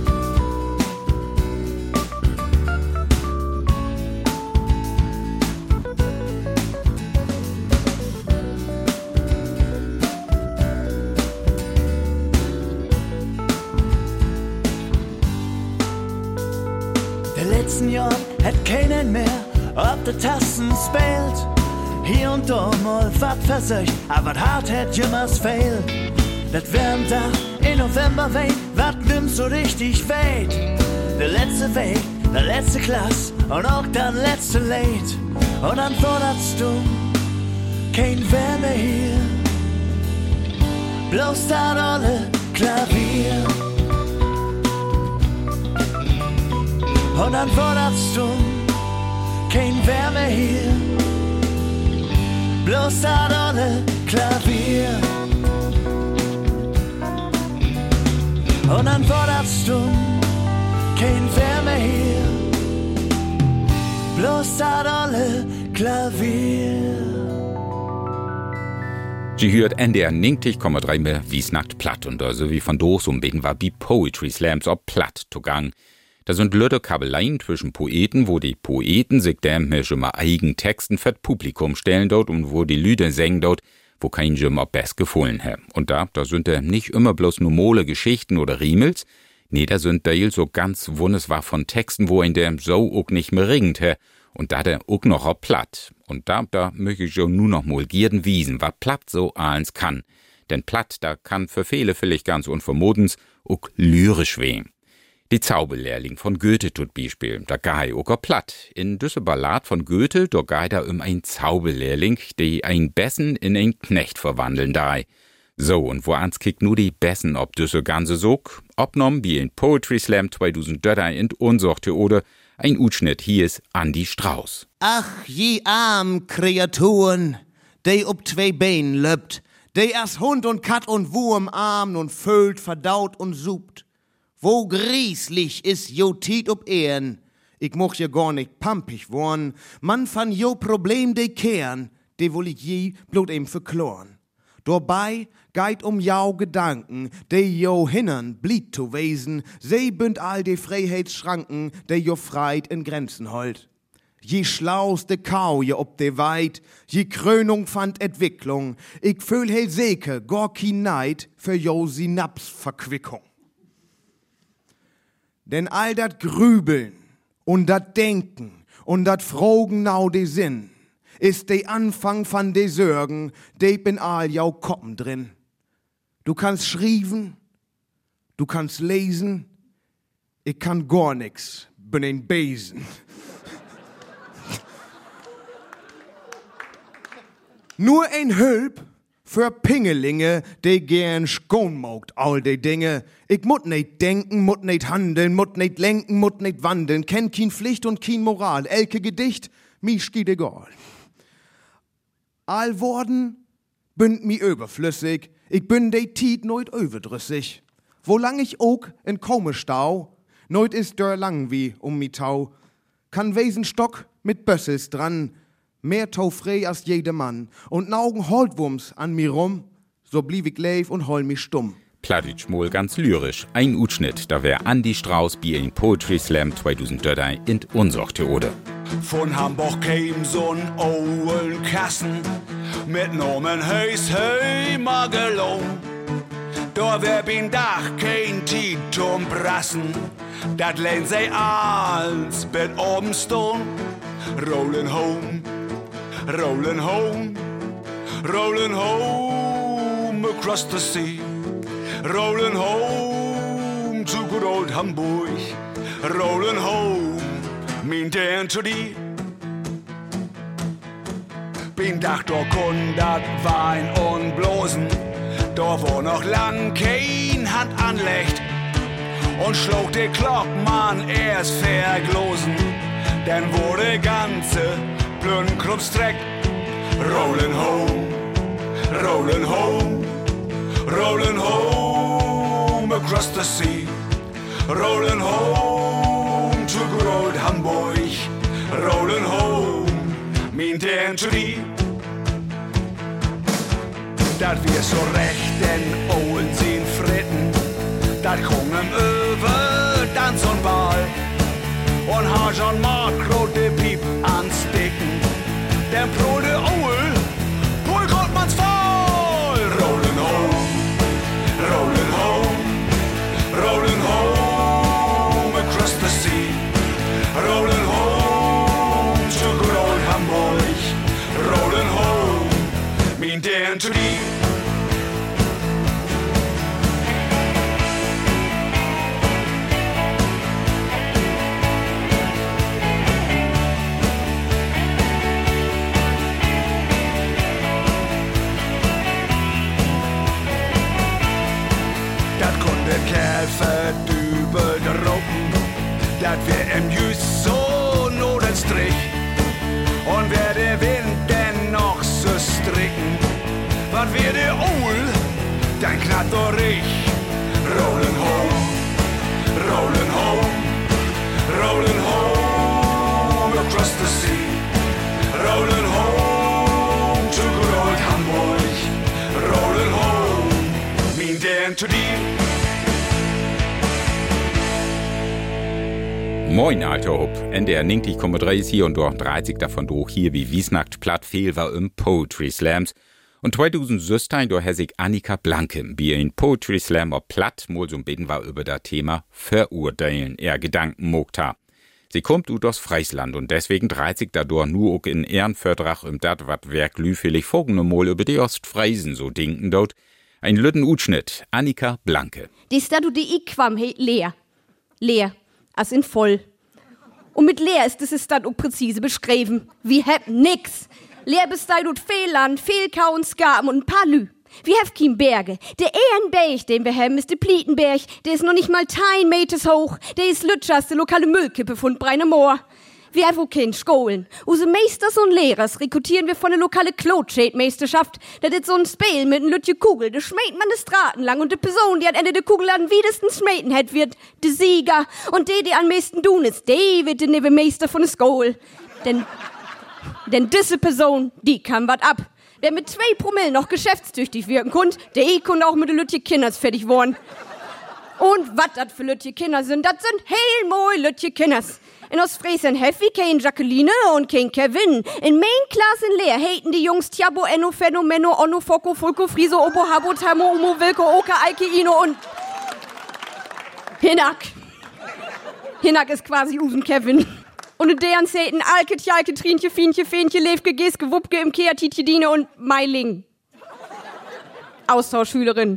Letzten Jahr hat keinen mehr ob der Tassen spielt. Hier und da mal wat versöcht, aber hart hat jemals fehlt. Das wärm da in November weht, wat nimm so richtig weht. Der letzte Weg, der letzte Klass und auch der letzte Late. Und dann fordert's du, kein Wärme hier. Bloß da dolle Klavier. Und dann fordert's du, kein Wärme hier. Bloß da dolle Klavier. Und dann fordert's du, kein Wärme hier. Bloß da dolle Klavier. Sie hört N D R neunzig Komma drei mehr wie's nackt platt und so wie von Doos umbeten war wie Poetry Slams ob platt zu gang. Da sind lüde Kabeleien zwischen Poeten, wo die Poeten sich dämmisch immer eigen Texten für das Publikum stellen dort und wo die Lüde singen dort, wo kein Jim ob best gefallen hat. Und da, da sind da nicht immer bloß nur Mole Geschichten oder Riemels, nee, da sind da so ganz wunderswahr von Texten, wo in der so auch nicht mehr ringt hat. Und da der auch noch ob platt. Und da, da möchte ich schon nur noch mal gierden wiesen, was platt so eins kann. Denn platt, da kann für viele vielleicht ganz unvermodens auch lyrisch wehen. Die Zauberlehrling von Goethe tut Beispiel, da gai auch platt. In düsse Ballad von Goethe, da gai da um ein Zauberlehrling, die ein Bessen in ein Knecht verwandeln dai. So, und wo ans kickt nur die Bessen ob düsse ganze Sog, obnom wie in Poetry Slam zweitausenddrei in unsorte oder ein Utschnitt hier ist Andi Strauß. Ach, je arm Kreaturen, die ob zwei Beinen löbt, die erst Hund und Kat und Wurm armen und föhlt, verdaut und supt. Wo grieslich is jo Tiet ob Ehren, ich moch ja gar nicht pampig worn, man van jo Problem de kehren, de woll ich je bloß eben verkloren. Dabei geit um jau Gedanken, de jo hinnern blieb zu wesen, se bünd all de Freiheitsschranken, de jo freit in Grenzen holt. Je schlauste Kau je ob de Weit, je Krönung fand Entwicklung, ich fühl hel seke, gar kein Neid für jo Synapsverquickung. Denn all dat Grübeln und dat Denken und dat Frogen nau de Sinn ist de Anfang van de Sorgen, de bin all jau Koppen drin. Du kannst schrieben, du kannst lesen, ich kann gar nix, bin ein Besen. Nur ein Hülp für Pingelinge, die gern schon mogt, all die Dinge. Ich mut nicht denken, mut nicht handeln, mut nicht lenken, mut nicht wandeln. Kenn kein Pflicht und kein Moral. Elke Gedicht, mi schied egal. All Worten bünd mi überflüssig. Ich bin de Tiet neut überdrüssig. Wolang ich ook in Kome stau, neut is dör lang wie um mi Tau. Kann wesen Stock mit Bössels dran, mehr taufrei als jedermann. Und n'Augen Holtwurms an mir rum, so blieb ich leif und hol mich stumm. Plattitsch mal ganz lyrisch. Ein Utschnitt, da wär Andi Strauß bei in Poetry Slam zweitausenddrei in unsorte Ode. Von Hamburg käm so'n ollen Kassen mit Nomen Heis Heimagelow. Da wär bin Dach kein Tiet zum Brassen, dat lehnt sei als Bett oben stone. Rollin' home, rollin' home, rollin' home across the sea. Rollin' home to good old Hamburg. Rollin' home, mean Dan to thee. bin dacht, da kun dat Wein und Blosen, da wo noch lang kein Hand anlegt. Und schlug die Glockmann erst verglosen, denn wurde ganze Blödenklubstreck. Rollin' home, rollin' home, rollin' home across the sea. Rollin' home to good old Hamburg. Rollin' home, mean den to die. Dat wir so recht den Owen sehen fritten. Dat kommen über Tanz und Ball. Und ha schon Makro de Piep ansticken. Den Pro de Owl, Pol Gottmanns voll. Rollin' home, rollin' home, rollin' home across the sea. Rollin' home to good old Hamburg. Rollin' home, mean den to die. Kerl verdübelt Raupen, dat wir im Jüss so not den Strich. Und wer der Wind denn noch so stricken, wat wir der Ohl, dann knallt doch ich. Rollin' home, rollin' home, rollin' home across the sea. Rollin' home to good old Hamburg. Rollin' home, mean den to die. Moin, alter Hub. N D R neunzig Komma drei ist hier und durch dreißig davon durch hier wie Wiesnacht platt fehl war im Poetry Slams. Und zweitausendsechzehn durch hat sich Annika Blanke bei ein Poetry Slam auf platt mal so ein bisschen war über das Thema Verurteilen, er Gedanken mogt ha. Sie kommt ut aus Friesland und deswegen dreißig dadurch nur auch in Ehrenvertrag um dat wat Werk lüfelig folgende Mal über die Ostfriesen so denken dort. Ein lütten Utschnitt, Annika Blanke. Die Statu die ich quam he leer. Leer. As in voll. Und mit leer ist es dann auch präzise beschrieben. Wir haben nix. Leer bestait ut Fehlland, Fehlkau und Skaben und ein paar Lü. Wir haben kein Berge. Der Ehrenberg, den wir haben, ist der Plietenberg. Der ist noch nicht mal tein Meters hoch. Der ist Lütschers, der lokale Müllkippe von Breinemoor. Wir haben auch keine Schulen. Unsere Meisters und Lehrers rekrutieren wir von der lokalen Klotschädmeisterschaft. Das ist so ein Spiel mit einer lütje Kugel. Da schmäht man die Straßen lang und die Person, die am Ende der Kugel am wiedesten schmähten hat, wird der Sieger. Und die, die am meisten tun ist, die wird der nebe Meister von der Skol. Denn, denn diese Person, die kann wat ab. Wer mit zwei Promille noch geschäftstüchtig wirken konnte, der kann auch mit der lütje Kinders fertig worden. Und wat dat für lütje Kinder sind, dat sind heel moi lütje Kinders. In Ostfriesen Heffi kein Jacqueline und kein Kevin. In mein Klasse in Leer haten die Jungs Tiabo, Enno, Phänomeno, Onno, Foko, Fulko, Friso, Obo, Habo, Tamo, Umo, Wilko, Oka, Eike, Ino und Hinak. Hinak ist quasi Usen Kevin. Und in deren Zähten Alke, Tjalke, Trinche, Fienche, Fähnche, Levke, Geske, Wuppke, Imkea, Titjedine und Meiling. Austauschschülerin.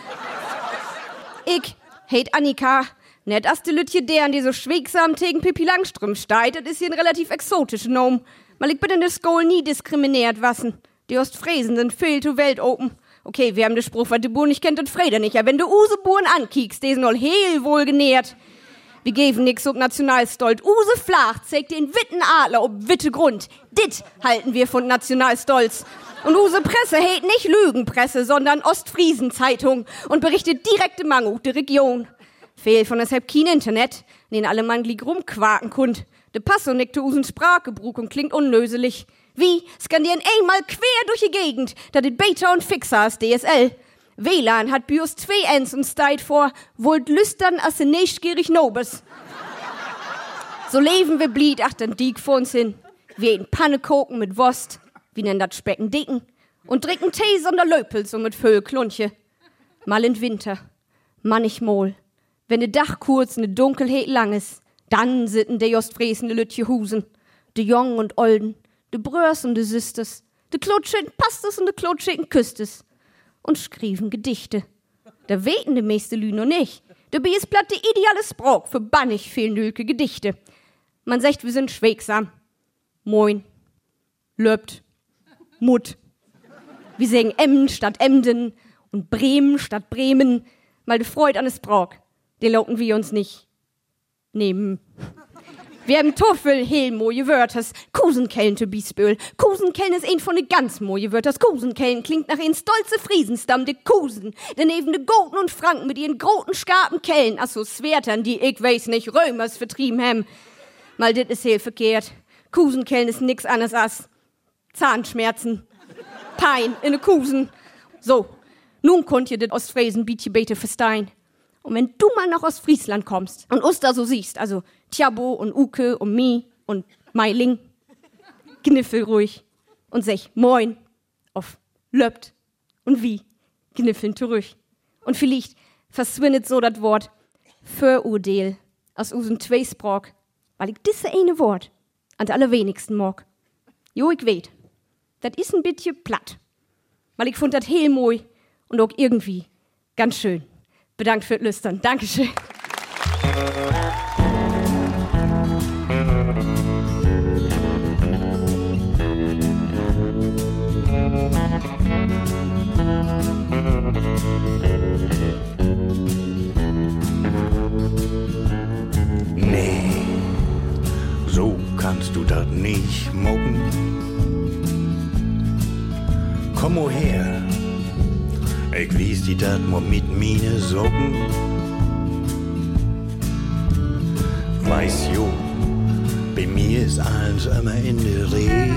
Ich heit Annika. Net as de Lütje deren, die so schwegsam tegen Pippi Langström steigt, das ist hier ein relativ exotischer Nom. Mal ich bin in der Skol nie diskriminiert wassen. Die Ostfriesen sind viel zu weltopen. Okay, wir haben den Spruch, was de Buhr nicht kennt, das Freder nicht. Ja, wenn du Use Buhren ankiekst, die sind all heel wohl genährt. Wir geben nix ob Nationalstolz. Use Flach zeigt den witten Adler ob witte Grund. Dit halten wir von Nationalstolz. Und use Presse hält nicht Lügenpresse, sondern Ostfriesen-Zeitung und berichtet direkt im Mangel der Region. Fehl von deshalb kein Internet, in den alle Manglig rumquaken kund. De Passo nickte usen Sprachgebrauch und klingt unnöselig. Wie skandieren einmal quer durch die Gegend, da dit Beta und Fixer ist D S L. W L A N hat Bios zwei Ens und steit vor, wollt lüstern as se neschgierig Nobes. So leben wir blied, ach dann diek vor uns hin. Wir in Panne koken mit Wurst, wie nen dat Specken dicken, und trinken Tee sonder Löpel so mit Föhlklunche. Mal in Winter, manchmal. Wenn de Dach kurz ne Dunkelheit lang ist, dann sitten de Ostfriesen de Lütje Husen, de Jong und Olden, de Brörs und de Sisters, de Klotschitten Pastes und de Klotschitten Küstes und schrieben Gedichte. Da weten de meiste Lü noch nicht. De B ist platt de ideale Sprach für bannig fehlnülke Gedichte. Man sagt, wir sind schwegsam. Moin. Löbt. Mut. Wir sagen Emden statt Emden und Bremen statt Bremen, weil de Freud an es Brauch, den locken wir uns nicht nehmen. Wir haben Toffel, heel moje Wörters, Kusenkellen zu Biesböhl. Kusenkellen ist ein von de ganz moje Wörters. Kusenkellen klingt nach ein stolze Friesenstamm, de Kusen. Daneben de Goten und Franken mit ihren groten Skarpen Kellen, ach so Swertern, die ich weiß nicht, Römers vertrieben haben. Mal dit ist heel verkehrt. Kusenkellen ist nix anderes als Zahnschmerzen, Pein in de Kusen. So, nun konnt ihr dit Ostfriesen bietje bete verstein. Und wenn du mal nach Ostfriesland kommst und uns da so siehst, also Tjabo und Uke und mi und Meiling, kniffel ruhig und sech moin auf löbt und wie kniffeln zurück. Und vielleicht verschwindet so das Wort Förurdeel aus usen Tweesprach, weil ich diese eine Wort an der allerwenigsten mag. Jo, ich weet, das ist ein bisschen platt, weil ich fand das heel moi und auch irgendwie ganz schön. Bedankt fürs Lüstern. Dankeschön. Nee, so kannst du das nicht mucken. Komm o her. Ich wies die dat mal mit mine Socken. Weiß jo, bei mir ist alles immer in der Reh.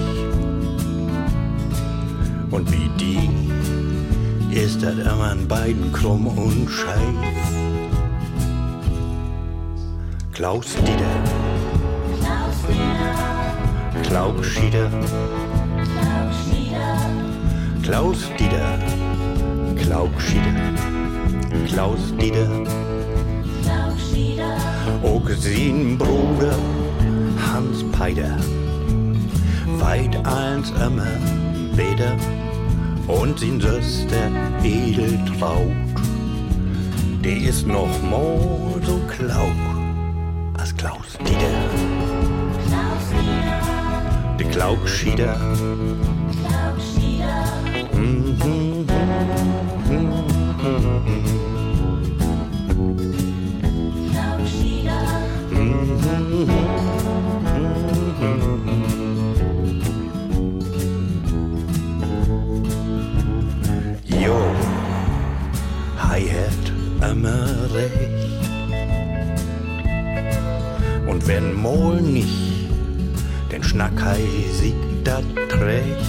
Und wie die ist dat immer an beiden krumm und scheif. Klaus Dieter, Klaus Schieder, Klaus Dieter. Klaus Schieder, Klaus Dieter, auch sein Bruder Hans Peider, weit eins immer Beder und sein Söster Edeltraut, die ist noch mal so klaug als Klaus Dieter, die Klaus Schieder, mhm. Jo, hei het immer recht. Und wenn mal nicht, den Schnack hei sieg dat recht.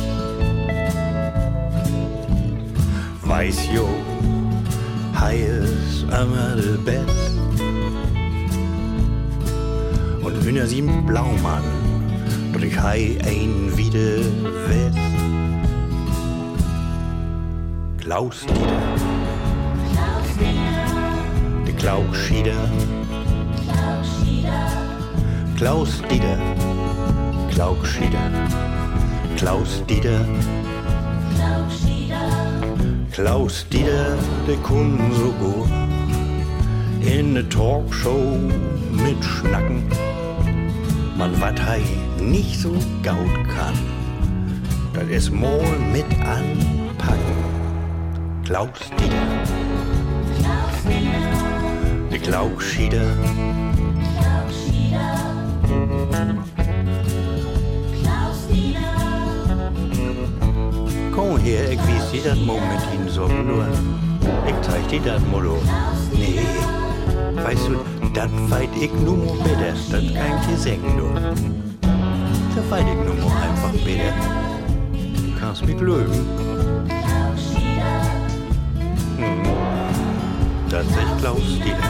Weiß jo, hei is immer de best. Und hünner sieben Blaumann, durch hei ein wieder West. Klaus Dieter, de Klaus Schieder, Klaus Dieter, Klaus Schieder, Klaus Dieter, Klaus Dieter, der kun so gut in ne Talkshow mit Schnacken. Man wat hei nicht so gaut kann, das is mal mit anpacken. Klaus Dieter, der Klaus Schieder, komm her, ich wies dir dat mal mit ihnen so nur. Ich zeig dir dat mal. Nee, weißt du, dat feit ich nur mal besser, dat kann ich dir sagen, du. Da feit ich nur mal einfach besser. Du kannst mich löwen. Hm. Das ist Klaus Dieter.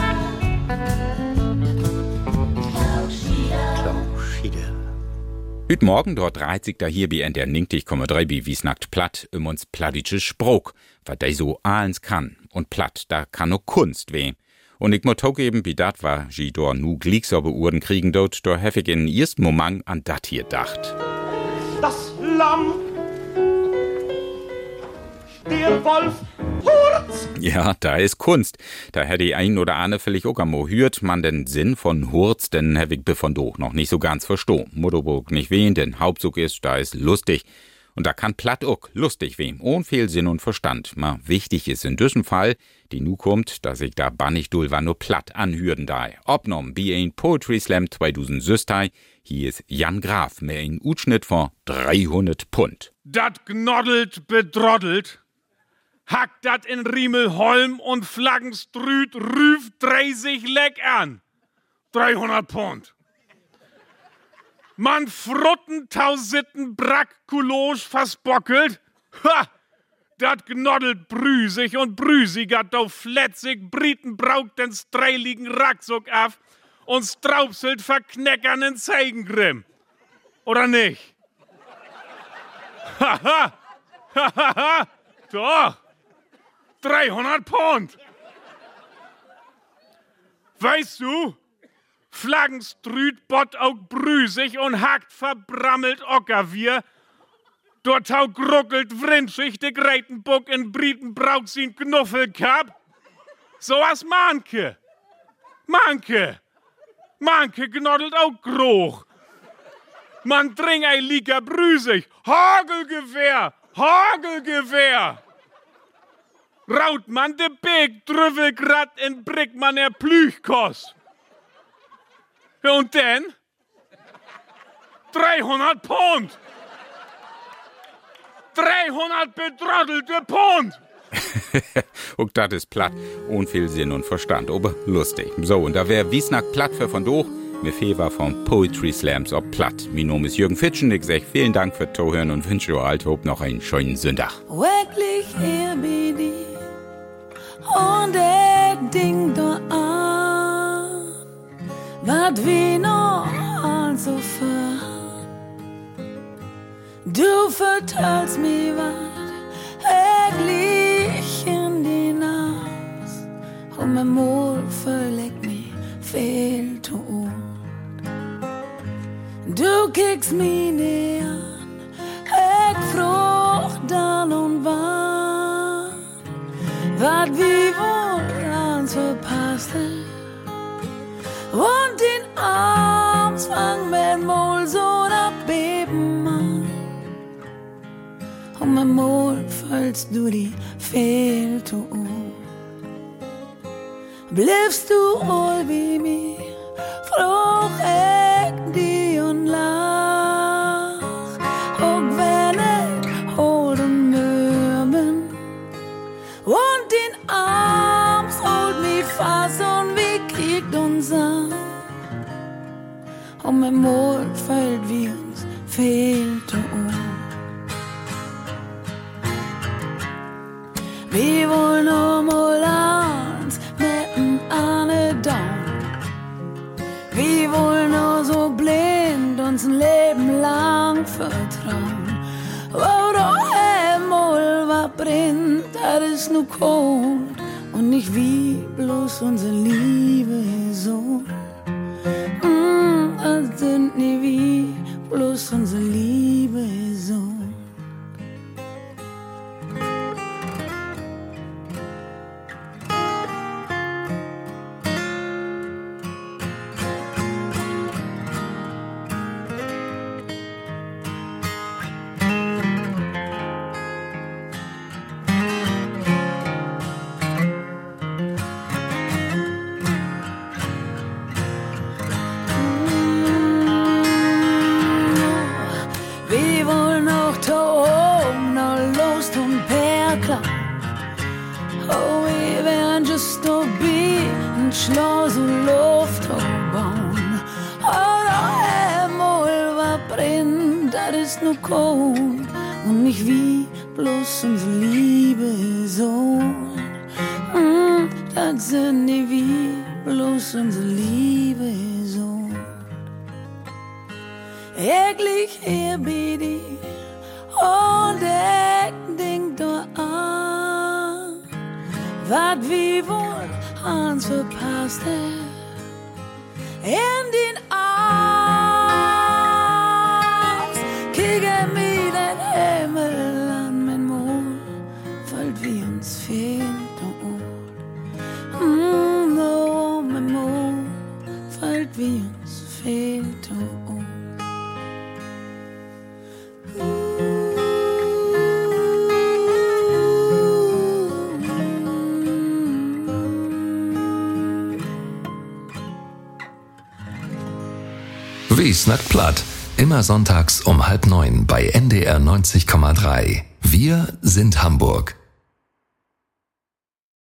Klaus Schieder. Hüt morgen dort dreht sich da hier wie in der ninktig komme drei bi wie's nackt platt um uns plattische Spruch, wat dei so ahlens kann. Und platt, da kann no Kunst weh. Und ich muss geben, wie dat war, ji dor nu glicksobe Uhren kriegen dort, dor hef ich in ersten Moment an dat hier dacht. Das Lamm, der Wolf, Hurz. Ja, da ist Kunst. Da hätte ich ein oder andere vielleicht auch einmal hört, man den Sinn von Hurz, denn hab ich von doch noch nicht so ganz verstohlen. Mutterburg nicht wen, denn Hauptzug ist, da ist lustig. Und da kann platt auch lustig wem, ohne viel Sinn und Verstand. Ma wichtig ist in diesem Fall, die nu kommt, dass ich da bannig dul war nur platt anhürden da. Obnom wie ein Poetry Slam zweitausendsechzehn, hier ist Jan Graf mit ein Utschnitt von dreihundert Pfund. Dat gnoddelt bedroddelt, hackt dat in Riemelholm und Flaggenstrüt rüft dreißig Leck an. dreihundert Pfund. Man frutten tausitten Brack Kulosch versbockelt. Ha! Dat gnoddelt brüsig und brüsigert auf fletzig Briten braucht den streiligen Racksuck af und straupselt verkneckernden Zeigengrimm. Oder nicht? Haha! Hahaha! Doch! dreihundert Pfund! Weißt du? Flaggenstrüt bott auch brüsig und hackt verbrammelt Ockerwier. Dort tau gruckelt wrinschig de Greitenbuck in Briten braucht sie n Knuffelkap. So was Manke. Manke. Manke gnoddelt auch groch. Man dring ei Liker brüsig. Hagelgewehr. Hagelgewehr. Raut man de Beek drüvelgrad in Brickmann er Plüchkost. Und dann dreihundert Pfund. dreihundert bedroddelte Pfund. Und das ist platt, ohne viel Sinn und Verstand, aber lustig. So, und da wär Wiesnack platt für von doch, mir Fever vom Poetry Slams ob platt. Mein Name ist Jürgen Fitschen, ich sag vielen Dank für Zuhören und wünsche euch alt hob noch einen schönen Sonntag. Wirklich er bei dir und der Ding da an, wat wie noch also für. Du verteilst mir wat, eklig in die Nas, und mein Mol verlegt mir viel tot. Du kickst mich nicht an, ich frucht dann und wann, wat wie wohl ans verpasste, und den Armsfang mit Mol so abbeben man. Und mein Mol fällst du die fehlte um. Bliebst du all wie mir, froh ich die und lach. Und wenn ich holen mürben und den Arms holt mich fast und wie kriegt uns an. Und mein Mol fällt wie uns fehlte um. Wir wollen um Holland mitten an der Down. Wir wollen nur so blind uns ein Leben lang vertrauen. Oh, doch Himmel war brennt, das ist nur kalt. Und nicht wie bloß unsere Liebe so. Mm, das sind nie wie bloß unsere Liebe so. Schloss und Luft bauen. Aber Himmel war brennt, das ist nur kalt. Und nicht wie bloß unsere Liebe so. Mm, das sind nicht wie bloß unsere Liebe so. Eklig hier bei dir und ich denk da an, wat wie wohl ans verpasste in den Arms, kicke mir den Himmel an, mein Mond fällt wie uns fehlt und mm, no, mein Mond fällt wie uns fehlt und Wie snackt platt? Immer sonntags um halb neun bei N D R neunzig Komma drei. Wir sind Hamburg.